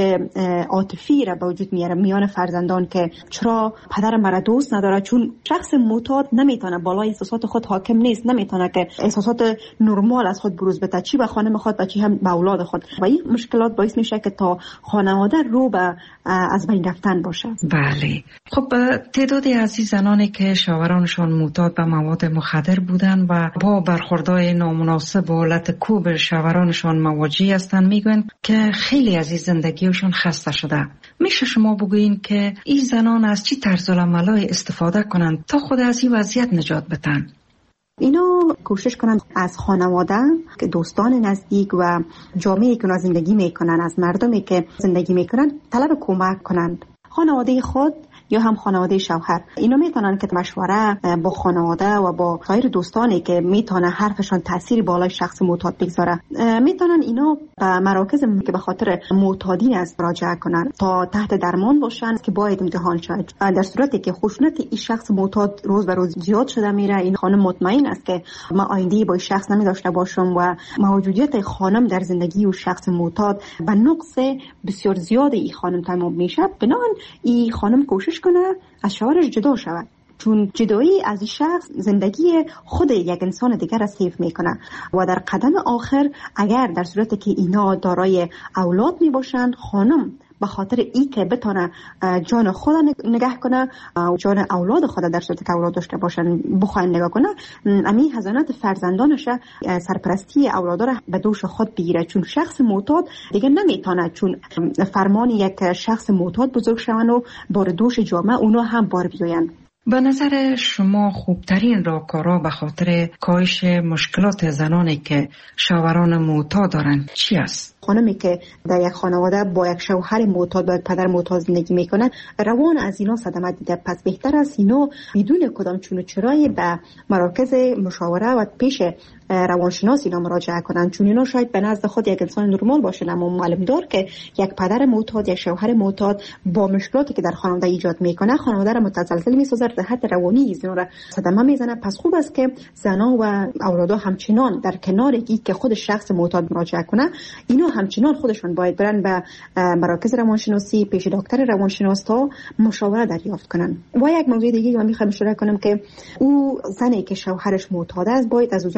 عاطفی را به وجود میاره میان فرزندان که چرا پدر مرا دوست نداره، چون شخص معتاد نمیتونه بالای احساسات خود حاکم نیست، نمیتونه که احساسات نرمال از خود بروز بده، چی به خانم خود و چی هم به اولاد خود، و این مشکلات باعث میشه که تا خانواده رو به از بین رفتن باشه. بله. خب تعدادی از این زنانی که شوهرانشان معتاد به مواد مخدر بودن و با برخوردهای نامناسب و حالت کوب شوهرانشان مواجه هستند میگن که خیلی از این زندگیشون خسته شده. میشه شما بگوین که این زنان از چی طرز العملای استفاده کنند تا خود از این وضعیت نجات بدن؟ اینا کوشش کنند از خانواده که دوستان نزدیک و جامعه‌ای که زندگی میکنن، از مردمی که زندگی میکنن طلب کمک کنند. خانواده خود یا هم خانواده شوهر اینا میتونن که مشوره با خانواده و با غیر دوستانی که میتونه حرفشان تاثیر بالای شخص معتاد بگذاره، میتونن اینا به مراکز که به خاطر معتادین است مراجعه کنن تا تحت درمان باشن که باید امتحان شد. در صورتی که خشونت این شخص معتاد روز به روز زیاد شده میره، این خانم مطمئن است که ما آینده با این شخص نمیداشته باشم و موجودیت خانم در زندگی و شخص معتاد به نقص بسیار زیاد این خانم تمام میشه. بنابراین این خانم کوشش کنه از شوهرش جدا شود، چون جدایی از این شخص زندگی خود یک انسان دیگر را سیف میکنه و در قدم آخر اگر در صورتی که اینا دارای اولاد می باشند، خانم به خاطر ای که بتونه جان خود نگه کنه و جان اولاد خود در صورتی که اولاد داشته باشن بخواد نگاه کنه، امی حضانت فرزندانش سرپرستی اولاد را به دوش خود بگیره، چون شخص معتاد دیگه نمیتونه، چون فرمان یک شخص معتاد بزرگ شون و بار دوش جامعه اونا هم بار بیاین. به نظر شما خوبترین راهکارها به خاطر کاهش مشکلات زنانی که شوهران معتاد دارند چی است؟ خانمی که در یک خانواده با یک شوهر معتاد با یک پدر معتاد زندگی میکنن، روان از اینا صدمه دیده، پس بهتر است اینا بدون کدام چون و چرایی به مراکز مشاوره و پیش روانشناس اینا مراجعه کنن، چون اینا شاید به نزد خود یک انسان نرمال باشه، اما معلوم دار که یک پدر معتاد یک شوهر معتاد با مشکلاتی که در خانواده ایجاد میکنه خانواده را متزلزل میسازه، در حد روانی اینا را صدمه میزنه. پس خوب است که زنا و اولادا همچنان در کنار یکی که خود شخص معتاد مراجعه کنه، اینا همچنان خودشون باید برن به مراکز روانشناسی پیش دکتر روانشناس تا مشاوره دریافت کنن. و یک موضوع دیگه من میخوام اشاره کنم که او زنی که شوهرش معتاد است باید از او جان حمایت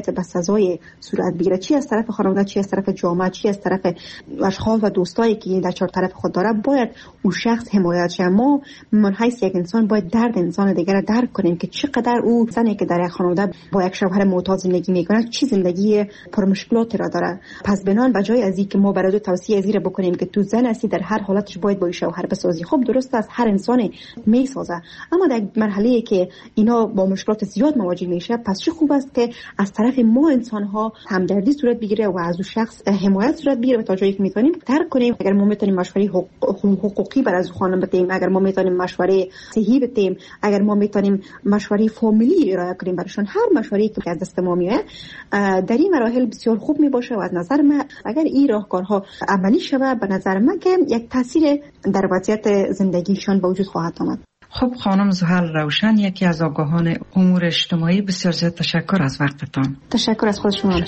باید به سزای صورت بگیره، چی از طرف خانواده، چی از طرف جامعه، چی از طرف اشخاص و دوستایی که در چهار طرف خود داره، باید اون شخص حمایت شه. ما من حیث یک انسان باید درد انسان دیگر را درک کنیم که چقدر او زنی که در یک خانواده با یک شوهر معتاد زندگی میکنه چی زندگی پر مشکلات را داره. پس بنان بجای از اینکه ما برای توصیه از این بکنیم که تو زن هستی در هر حالتش باید با شوهر بسازی، خب درست است هر انسانی میسازه، اما در مرحله که اینا با مشکلات زیاد مواجه میشه، پس چه خوب است که از طرف ما انسان ها همدردی صورت بگیره و از اون شخص حمایت صورت بگیره و تا جایی که میتونیم درک کنیم. اگر ما میتونیم مشوره حقوقی برای خانم بدیم، اگر ما میتونیم مشوره صحی بدیم، اگر ما میتونیم مشوره فامیلی ارائه کنیم براشون، هر مشوره‌ای که از دست ما میاد در این مراحل بسیار خوب میباشه و از نظر من اگر این راهکارها عملی شود، به نظر من که یک تاثیر در وضعیت زندگیشان به وجود خواهد آمد. خب خانم زحل روشن، یکی از آگاهان امور اجتماعی، بسیار زیاد تشکر از وقتتان. تشکر از خود شما.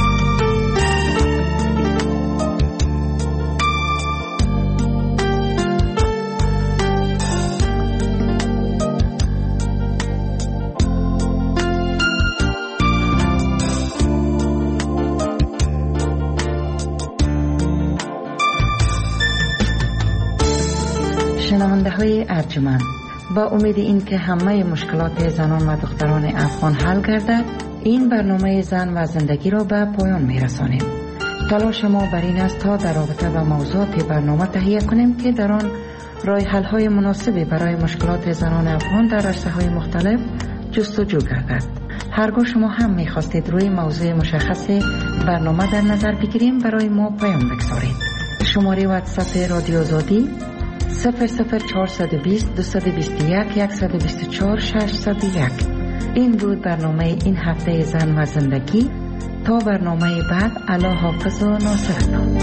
شنونده های ارجمند، با امید این که همه مشکلات زنان و دختران افغان حل گردد، این برنامه زن و زندگی را به پایان می رسانیم. تلاش ما بر این است تا در رابطه با موضوعات برنامه تهیه کنیم که در آن راه حل های مناسبی برای مشکلات زنان افغان در عرصه های مختلف جستجو گردد. هرگاه شما هم می خواستید روی موضوع مشخص برنامه در نظر بگیریم، برای ما پیام بگذارید. شماره واتساپ رادیو آزادی صفر صفر چهارصد و بیست دویست و بیست و یک صد و بیست و چهار ششصد و یک. این بود برنامه این هفته زن و زندگی. تا برنامه بعد، الله حافظ و ناصرتان.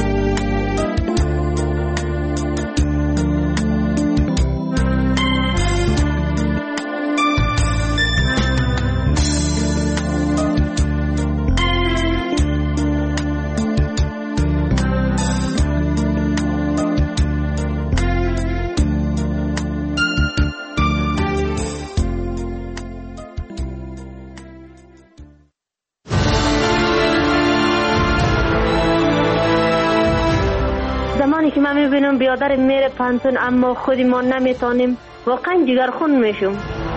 که من میبینم بیادر میره پانتون اما خودی ما نمیتونیم، واقعا جگرخون میشم.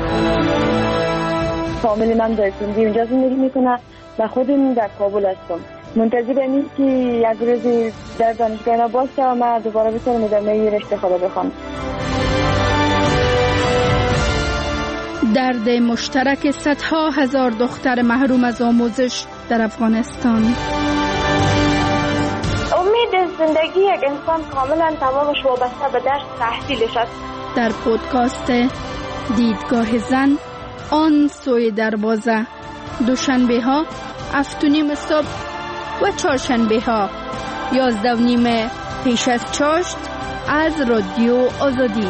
فامیلی من در سندی اونجا زندگی میکنه و خودم در کابل هستم. منتظر این که یک روزی در دانشگاه باشه و من دوباره بتونم ادامه رشته خود بخوام. درد مشترک صدها هزار دختر محروم از آموزش در افغانستان. زندگی یک انسان کاملا تمامش وابسته به درس تحصیلش است. در پودکاست دیدگاه زن، آن سوی دروازه، دوشنبه ها هفت و نیم صبح و چهارشنبه ها یازده و نیم پیش از چاشت از رادیو آزادی.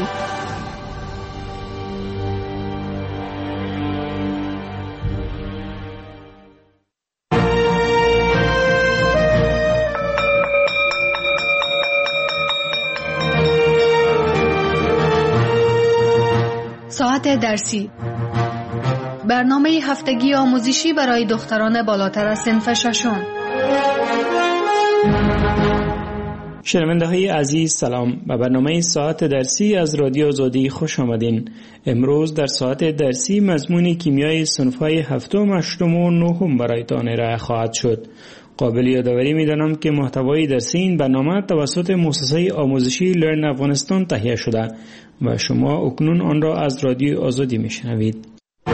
ساعت درسی، برنامه هفتگی آموزشی برای دختران بالاتر از صنف ششم. شنونده های عزیز سلام، به برنامه ساعت درسی از رادیو آزادی خوش آمدین. امروز در ساعت درسی مضمون کیمیای صنف‌های هفتم، هشتم و نهم برایتان ارائه خواهد شد. قابل یادآوری می‌دانم که محتوای درسی این برنامه توسط مؤسسه آموزشی لرن افغانستان تهیه شده و شما اکنون آن را از رادیو آزادی میشنوید.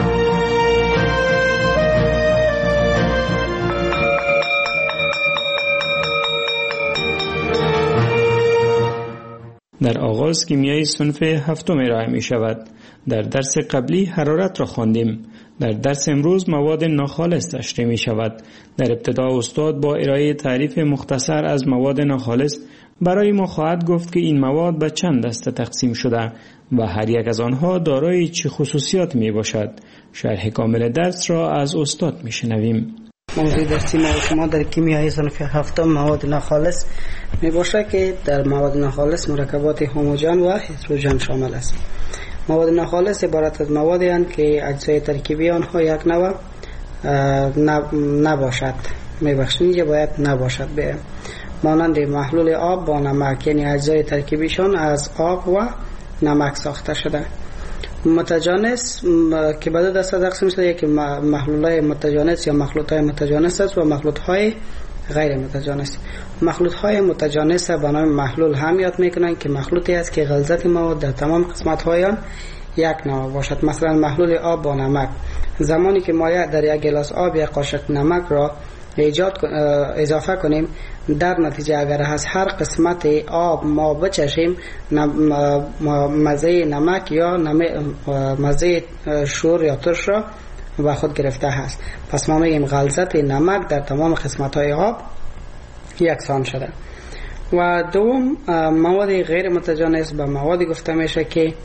در آغاز کیمیای صنف هفتم ارائه می شود. در درس قبلی حرارت را خواندیم. در درس امروز مواد ناخالص تشریح می شود. در ابتدا استاد با ارائه تعریف مختصر از مواد ناخالص برای ما خواهد گفت که این مواد به چند دسته تقسیم شده و هر یک از آنها دارای چه خصوصیات می باشد. شرح کامل درس را از استاد می شنویم. موضوع درسی ما شما در کیمیای صنف هفتم مواد ناخالص می باشه که در مواد ناخالص مرکبات هوموژن و هتروژن شامل است. مواد ناخالص عبارت از موادی هستند که اجزای ترکیبی آنها یک نوع نباشد. میبخشید اینجا باید نباشد به مانند محلول آب با نمک، یعنی اجزای ترکیبیشان از آب و نمک ساخته شده. متجانس که به دو دسته تقسیم شده، یکی محلول‌های متجانس یا مخلوط‌های متجانس است و مخلوط‌های غیر متجانس. مخلوط‌های متجانس به نام محلول هم یاد میکنند که مخلوطی است که غلظت مواد در تمام قسمت‌های آن یک نوع باشد. مثلا محلول آب با نمک، زمانی که ما در یک گلاس آب یک قاشق نمک را ایجاد اضافه کنیم، در نتیجه اگر از هر قسمت آب ما بچشیم مزه نمک یا مزه شور یا ترش را به خود گرفته است. پس ما میگیم غلظت نمک در تمام قسمت های آب یکسان شده. و دوم مواد غیر متجانس به موادی گفته میشه که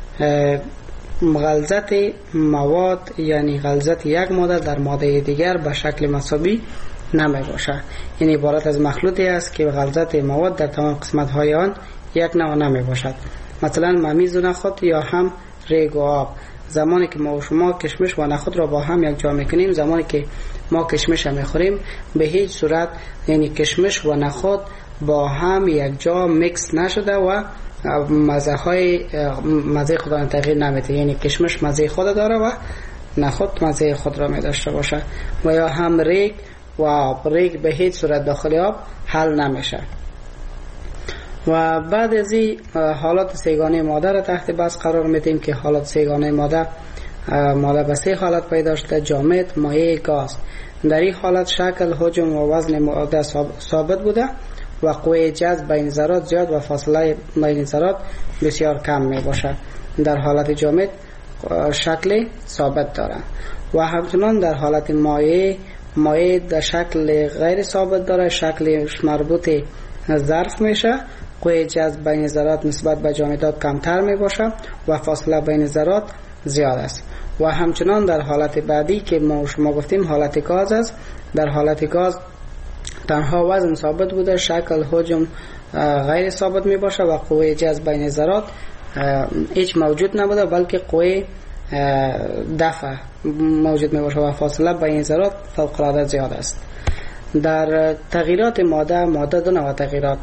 غلظت مواد، یعنی غلظت یک ماده در ماده دیگر به شکل مساوی نمی باشه. این عبارت از مخلوطی است که غلظت مواد در تمام قسمت های آن یک نوع نمی باشد. مثلا ممیز و نخود یا هم ریگ و آب، زمانی که ما و شما کشمش و نخود را با هم یک جا میکنیم، زمانی که ما کشمش می خوریم به هیچ صورت، یعنی کشمش و نخود با هم یک جا میکس نشده و مزه های مزه خود را تغییر نمیده، یعنی کشمش مزه خود داره و نخود مزه خود را می داشته باشه. و یا هم ریگ و آب، ریگ به هیچ صورت داخل آب حل نمیشه. و بعد از این حالات سیگانه ماده را تحت بحث قرار میدیم که حالات سیگانه ماده ماده به سه حالت پیدا شده: جامد، مایع، گاز. در این حالت شکل، حجم و وزن ماده ثابت بوده و قوه جذب بین ذرات زیاد و فاصله بین ذرات بسیار کم می باشد. در حالت جامد شکل ثابت دارد و همچنان در حالت مایع مایع در شکل غیر ثابت داره، شکلش مربوط ظرف میشه، قوه جذب بین ذرات نسبت به جامدات کمتر می باشه و فاصله بین ذرات زیاد است. و همچنان در حالت بعدی که ما شما گفتیم حالت گاز است، در حالت گاز تنها وزن ثابت بوده، شکل حجم غیر ثابت می باشه و قوه جذب بین ذرات هیچ موجود نبوده، بلکه قوه دفع موجود می باشه و فاصله بین ذرات فوق العاده زیاد است. در تغییرات ماده ماده دو نوع تغییرات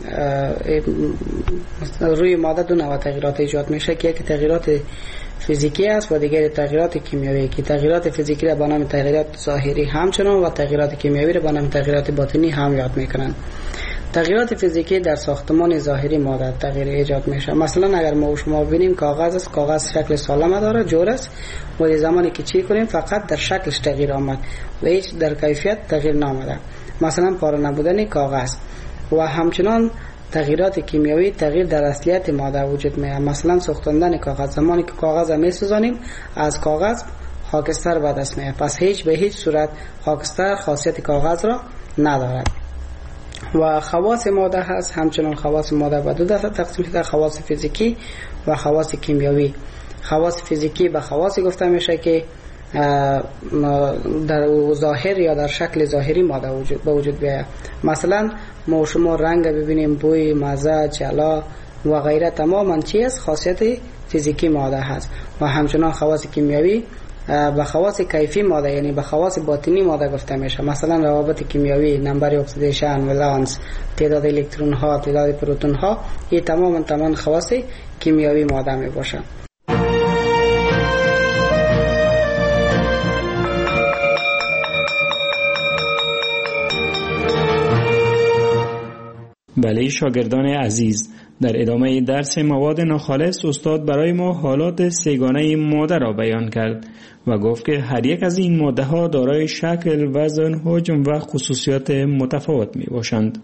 روی ماده دو نوع تغییرات ایجاد میشه که یک تغییرات فیزیکی است و دیگر تغییرات کیمیایی، که تغییرات فیزیکی را به نام تغییرات ظاهری همچنان و تغییرات کیمیایی را به نام تغییرات باطنی هم یاد میکنند. تغییرات فیزیکی در ساختمان ظاهری ماده تغییر ایجاد میشه. مثلا اگر ما شما ببینیم کاغذ است، کاغذ شکل سالم داره، جور است، و زمانی که چی کنیم فقط در شکلش تغییر آمد و هیچ در کیفیت تغییر نآمده، مثلا پاره نبودن کاغذ. و همچنان تغییرات کیمیایی تغییر در اصلیت ماده وجود میاد، مثلا سوختاندن کاغذ، زمانی که کاغذ می سوزانیم از کاغذ خاکستر به دست میاد، پس هیچ به هیچ صورت خاکستر خاصیت کاغذ را ندارد. و خواص ماده هست، همچنان خواص ماده به دو دسته تقسیم شده: خواص فیزیکی و خواص کیمیایی. خواص فیزیکی به خواصی گفته میشه که در ظاهر یا در شکل ظاهری ماده وجود به وجود بیاید. مثلا ما شما رنگ ببینیم، بوی، مزه، جلا و غیره، تماما چیز خاصیت فیزیکی ماده هست. و همچنان خواص کیمیایی به خواص کیفی ماده، یعنی به خواص باطنی ماده گفته میشه. مثلا روابط کیمیایی، نمبر اکسیدیشن، ولانس، تعداد الکترون ها، تعداد پروتون ها، این تماما تمام خواص کیمیایی ماده می باشه. بله شاگردان عزیز، در ادامه درس مواد ناخالص استاد برای ما حالات سه‌گانه ماده را بیان کرد و گفت که هر یک از این ماده ها دارای شکل، وزن، حجم و خصوصیات متفاوت می باشند.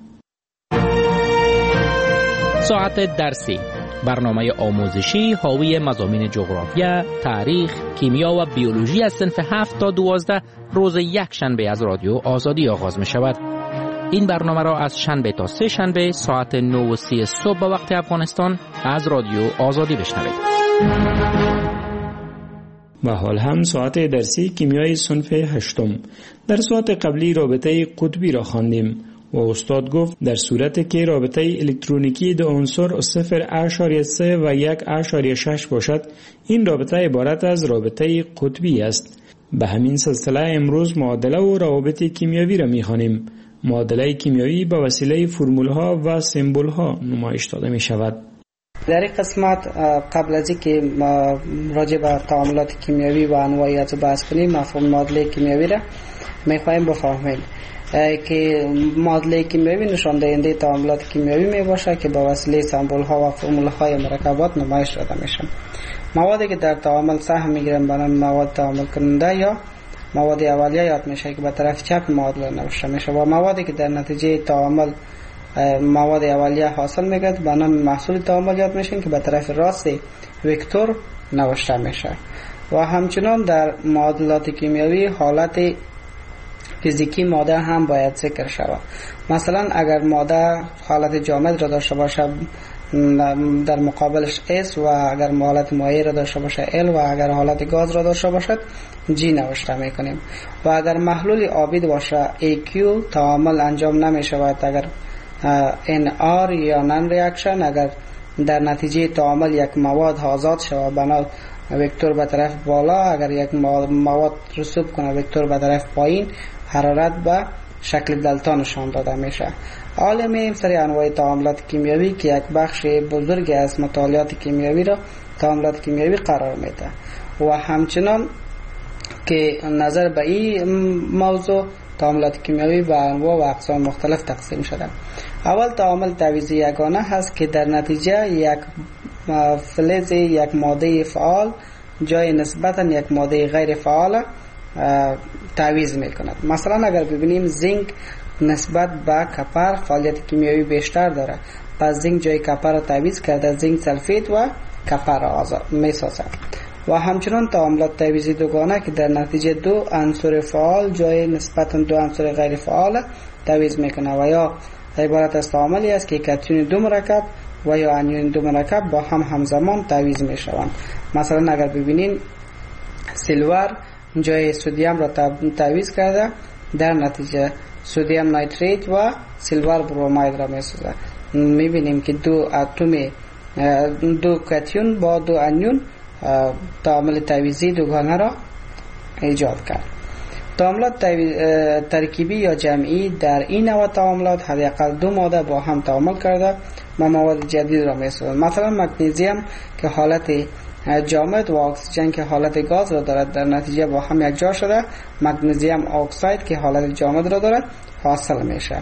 ساعت درسی، برنامه آموزشی حاوی مضامین جغرافیا، تاریخ، کیمیا و بیولوژی از صنف هفت تا دوازده روز یک شنبه از رادیو آزادی آغاز می شود. این برنامه را از شنبه تا سه شنبه ساعت نه و سی صبح به وقت افغانستان از رادیو آزادی بشنوید. و حال هم ساعت درسی کیمیای صنف هشتم. در ساعت قبلی رابطه قطبی را خواندیم و استاد گفت در صورتی که رابطه الکترونیکی دو عنصر صفر اشاریه سه و یک اشاریه شش باشد، این رابطه عبارت از رابطه قطبی است. به همین سلسله امروز معادله و روابط کیمیایی را می‌خوانیم. معادله کیمیایی به وسیله فرمول‌ها و سمبول‌ها نمایش داده می‌شود. در این قسمت قبل از اینکه راجع به تعاملات کیمیایی و انواع از بحث کنیم، مفهوم معادله کیمیایی را می‌خوایم بفهمیم که معادله کیمیایی نشان دهنده تعاملات کیمیایی می باشد که با وسیله سمبول‌ها و فرمول‌های مرکبات نمایش داده میشن. موادی که در تعامل سهم میگیرن به نام مواد تعامل کننده یا مواد اولیه یاد میشه که به طرف چپ معادله نوشته میشه و موادی که در نتیجه تعامل مواد اولیه حاصل میگرد به نام محصول تعامل یاد میشن که به طرف راست وکتور نوشته میشه. و همچنان در معادلات کیمیایی حالت فیزیکی ماده هم باید ذکر شود. مثلا اگر ماده حالت جامد را داشته باشه در مقابلش S و اگر حالت مایع را داشته باشه L و اگر حالت گاز را داشته باشد G نوشته میکنیم. و اگر محلول آبی باشه ای کیو تعامل انجام نمی شود. اگر ان آر یا نان ریاکشن، اگر در نتیجه تعامل یک مواد آزاد شود بنا وکتور به طرف بالا، اگر یک مواد رسوب کنه وکتور به طرف پایین، حرارت به شکل دلتا نشان داده میشه. حالا میریم سر انواع تعاملات کیمیایی که یک بخش بزرگی از مطالعات کیمیایی را تعاملات کیمیایی قرار میده و همچنان که نظر به این موضوع تعاملات کیمیایی به انواع و اقسام مختلف تقسیم شده. اول تعامل تعویضی یگانه هست که در نتیجه یک فلز یک ماده فعال جای نسبتا یک ماده غیر فعال تعویض میکند. مثلا اگر ببینیم زینک نسبت به کپر فعالیت کیمیایی بیشتر داره، پس زینک جای کپر را تعویض کرده، زینک سلفید و کپر را آزاد میسازد. و همچنان تعاملات تعویضی دوگانه که در نتیجه دو عنصر فعال جای نسبتا دو عنصر غیر فعال تعویض میکنه و یا عبارت از تعاملی است که کاتیون دو مرکب و یا انیون دو مرکب با هم همزمان تعویض میشوند. مثلا اگر ببینین سیلور جای سدیم را تعویض کرده، در نتیجه سدیم نایتریت و سیلور بروماید را میسازه. میبینیم که دو اتم دو کاتیون با دو انیون تعامل تعویضی دوگانه را ایجاد کرد. تعاملات ترکیبی یا جمعی در این نوع تعاملات حداقل دو ماده با هم تعامل کرده و مواد جدید را میسازند. مثلا مگنیزیم که حالت جامد و اکسیژن که حالت گاز را دارد در نتیجه با هم یک جا شده مگنیزیم اکساید که حالت جامد را دارد حاصل میشه.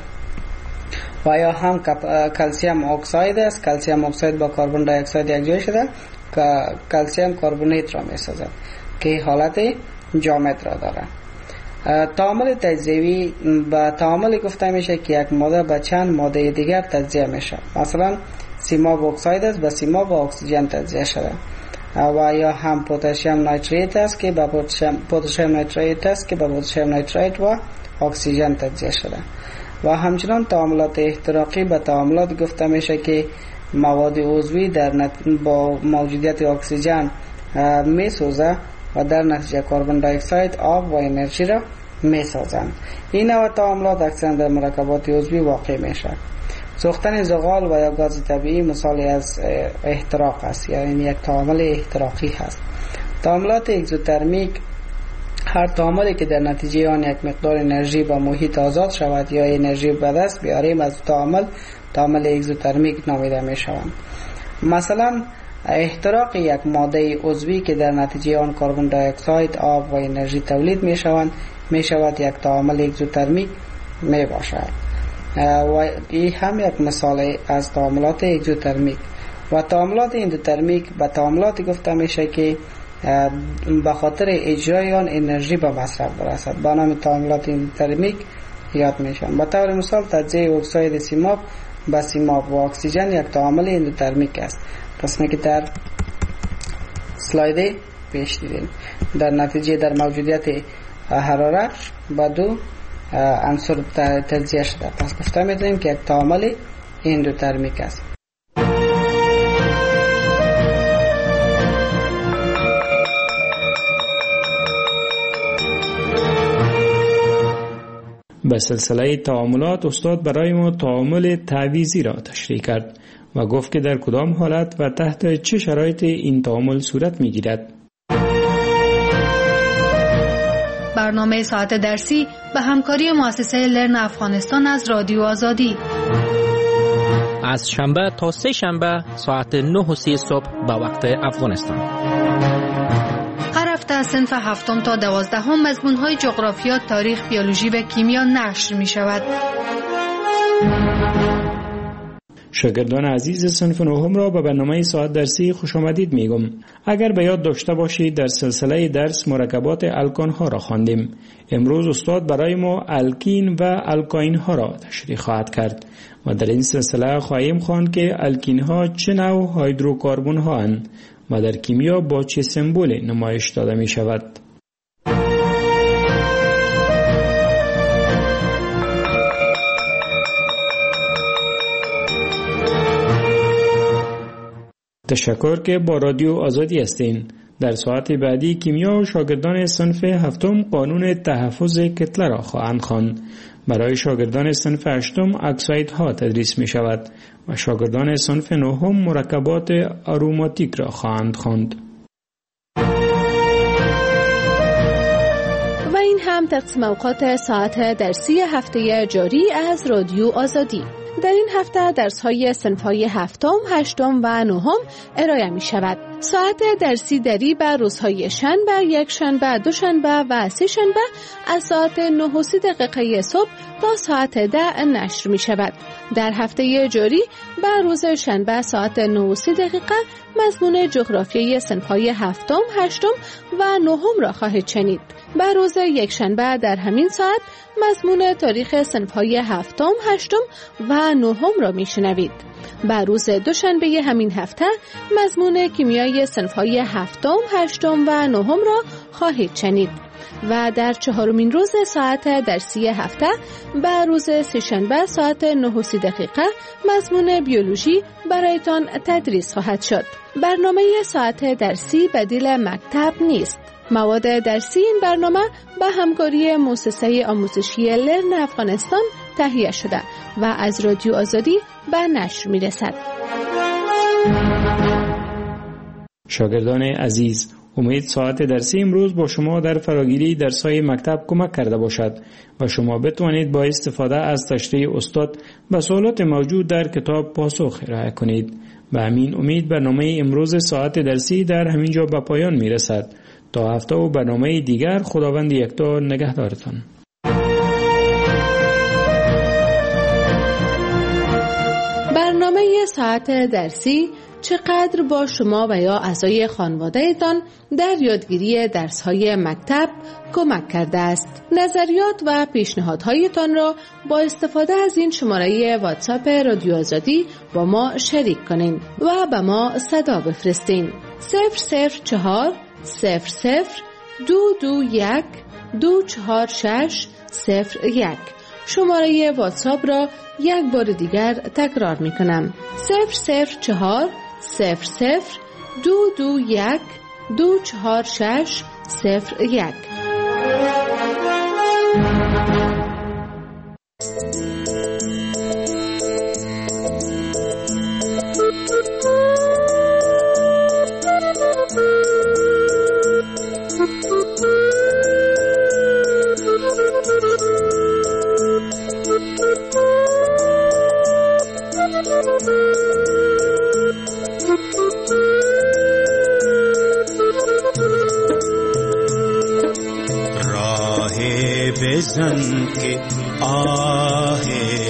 و یا هم کلسیم اکساید است، کلسیم اکساید با کربن دی اکساید یک جا شده که کلسیم کربونیت را میسازد که حالت جامد را دارد. تعامل تجزیوی به تعامل گفته میشه که یک ماده به چند ماده دیگر تجزیه میشه. مثلا سیماب اکساید است به سیماب و اکسیژن تجزیه شده و یا هم پتاسیم نایتریت است که به پتاسیم نایتریت است که به پتاسیم نایتریت و اکسیژن تجزیه شده. و همچنان تعاملات احتراقی به تعاملات گفته میشه که مواد عضوی در نت... با موجودیت اکسیژن میسوزه و در نتیجه کربن دی اکساید، آب و انرژی را میسازند. این نوع تعاملات اکثرا در مرکبات عضوی واقع میشه. سوختن زغال و یا گاز طبیعی مثالی از احتراق است، یعنی یک تعامل احتراقی هست. تعاملات اگزوترمیک هر تعاملی که در نتیجه آن یک مقدار انرژی با محیط آزاد شود یا انرژی به دست بیاریم از تعامل تعامل اگزوترمیک نامیده می شوند. مثلا احتراق یک ماده عضوی که در نتیجه آن کربن دی اکساید، آب و انرژی تولید می شوند می شود یک تعامل اگزوترمیک می باشد. و این هم یک مثال از تعاملات اگزوترمیک. و تعاملات اندوترمیک به تعاملات گفته میشه که به خاطر اجرای آن انرژی به مصرف برسد، با نام تعاملات اندوترمیک یاد میشن. به طور مثال تجزیه اکساید سیماب به سیماب و اکسیژن یک تعامل اندوترمیک است، قسمی که در اسلاید پیش دیدیم. در نتیجه در موجودیت حرارت با دو عنصر تجزیه شده، پس گفته میتونیم که یک تعامل اندوترمیک است. به سلسله تعاملات استاد برای ما تعامل تعویضی را تشریح کرد و گفت که در کدام حالت و تحت چه شرایط این تعامل صورت می گیرد. برنامه ساعت درسی به همکاری مؤسسه لرن افغانستان از رادیو آزادی. از شنبه تا سه شنبه ساعت نه و سی صبح به وقت افغانستان. هر هفته از صنف هفتم تا دوازدهم مضمون‌های جغرافیا، تاریخ، بیولوژی و کیمیا نشر می شود. شاگردان عزیز صنف نهم را به برنامه ساعت درسی خوش آمدید میگم. اگر به یاد داشته باشید در سلسله درس مرکبات الکان ها را خواندیم. امروز استاد برای ما الکین و الکاین ها را تشریح خواهد کرد و در این سلسله خواهیم خواند که الکین ها چه نوع هیدروکاربن ها اند و در کیمیا با چه سمبولی نمایش داده می شود. تشکر که با رادیو آزادی هستین. در ساعت بعدی کیمیا و شاگردان صنف هفتم قانون تحفظ کتله را خواهند خواند. برای شاگردان صنف هشتم اکسایدها تدریس می شود و شاگردان صنف نهم مرکبات آروماتیک را خواهند خواند. و این هم تقسیم اوقات ساعت درسی هفته جاری از رادیو آزادی. در این هفته درس‌های صنف‌های هفتم، هشتم و نهم ارائه می‌شود. ساعت درسی دری بر روزهای شنبه، یک شنبه، دو شنبه و سه شنبه از ساعت نه و سی دقیقه صبح تا ساعت ده نشر می‌شود. در هفته جاری بر روز شنبه ساعت نه و سی دقیقه مضمون جغرافیای صنف‌های هفتم، هشتم و نهم را خواهید شنید. بر روز یک شنبه در همین ساعت مضمون تاریخ صنف‌های هفتم، هشتم و نهم را میشنوید. بر روز دوشنبه همین هفته مضمون کیمیای صنف‌های هفتم، هشتم و نهم را خواهید شنید. و در چهارمین روز ساعت درسی هفته بر روز سه‌شنبه ساعت نه و سی دقیقه مضمون بیولوژی برایتان تدریس خواهد شد. برنامه ساعت درسی بدیل مکتب نیست. مواد درسی این برنامه به همکاری مؤسسه آموزشی لرن افغانستان تهیه شده و از رادیو آزادی به نشر می رسد. شاگردان عزیز، امید ساعت درسی امروز با شما در فراگیری درس‌های مکتب کمک کرده باشد و شما بتوانید با استفاده از تشریح استاد به سوالات موجود در کتاب پاسخ ارائه کنید. به همین امید برنامه امروز ساعت درسی در همین جا به پایان می رسد. تا هفته و برنامه دیگر خداوند یکتا نگهدارتان. برنامه ساعت درسی چقدر با شما و یا اعضای خانواده‌تان در یادگیری درس‌های مکتب کمک کرده است. نظریات و پیشنهادهایتان را با استفاده از این شماره واتساپ رادیو آزادی با ما شریک کنین و به ما صدا بفرستین. صفر صفر چهار صفر صفر دو دو یک دو چهار شش صفر یک. شماره واتساپ را یک بار دیگر تکرار می کنم. صفر صفر چهار صفر صفر دو دو یک دو چهار شش صفر یک. بزن که آه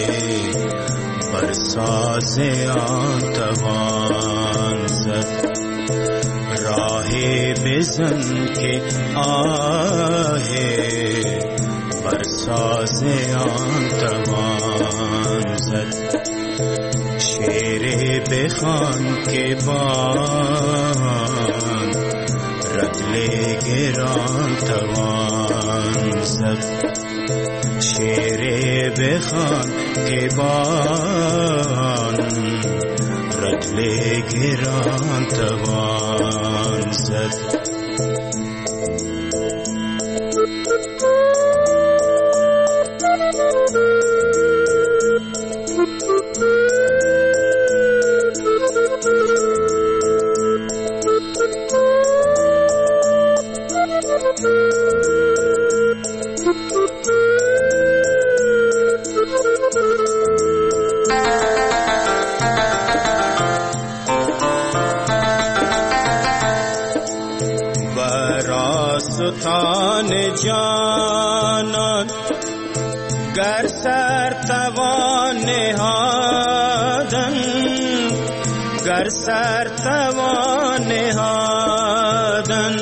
برساز آن توان زد، راه بزن که آه برساز آن توان زد، شعر بخوان که بان رتل گران توان زد، شعر بخوان که بان رتل گران توان زد. گر سر توان نهادن گر سر توان نهادن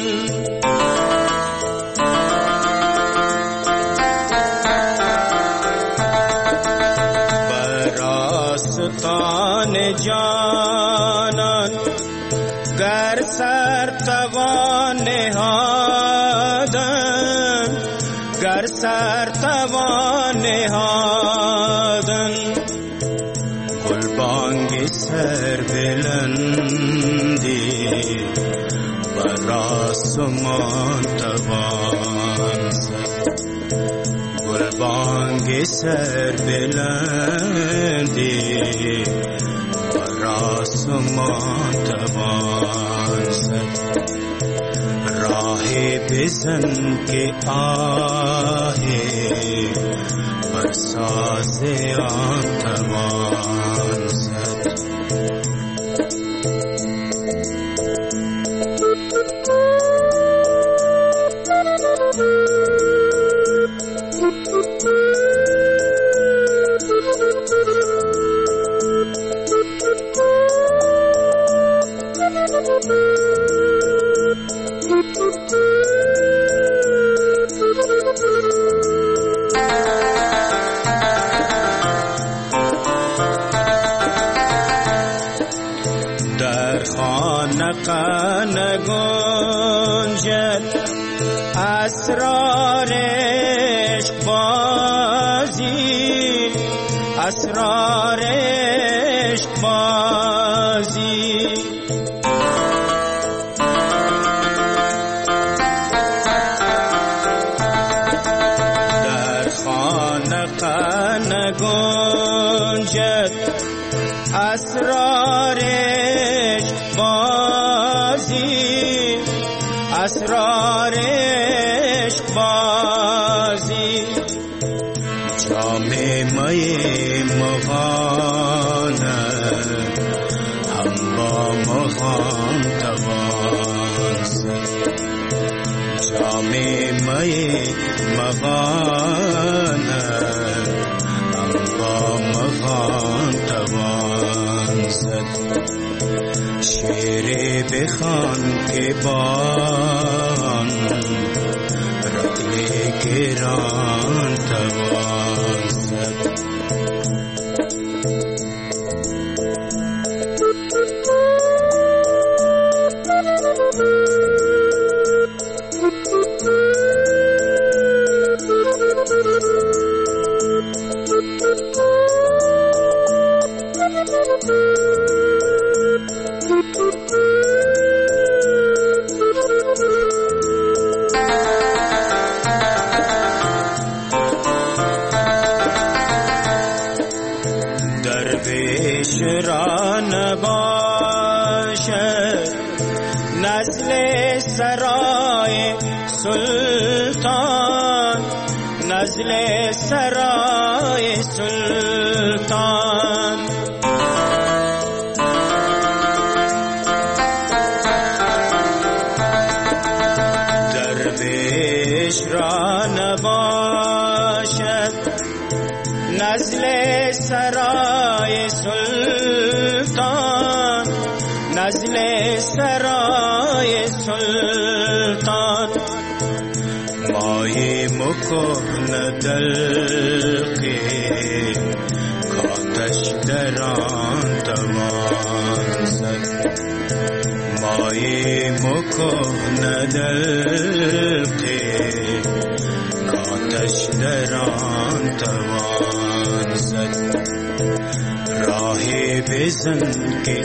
بر آستان جانان گر سر توان نهادن گر سر توان نهادن گلبانگ سر بلندی بر آسمان توان زد گلبانگ سر بلندی بر آسمان توان زد راہ بزن کے آہے بر ساز آن توان زد در خانقه نگنجد اسرار عشق بازی اسرار عشق بازی در خانقه نگنجد اسرار عشق بازی اسرار عشق بازی جام می مغانه هم با مغان توان زد جام می مغانه هم با مغان توان زد شعر بخوان که بان رطل گران توان زد درویش را نباشد نزل سرای سلطان نزل سرای سلطان درویش را نباشد نزل سرای سلطان نزل سرای سلطان مای مکن دلقی کاتش دران توان زد مای مکن دلقی کاتش دران توان زد راہ بزن کے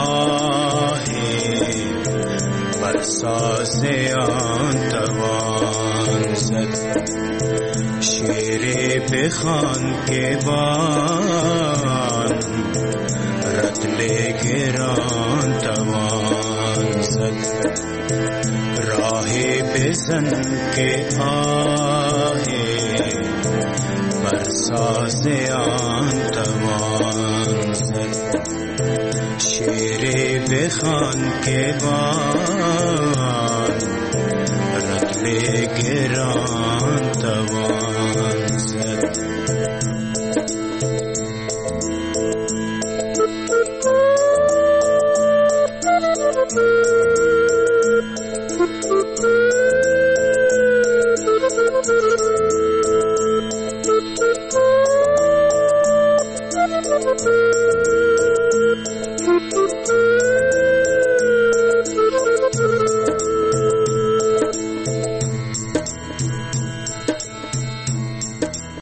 آہے بر ساز آن توان زد شعر بخوان کے بان رطل گران توان زد راہ بزن کے آہے بر ساز آن توان زد شعر بخوان کے بان رطل گران توان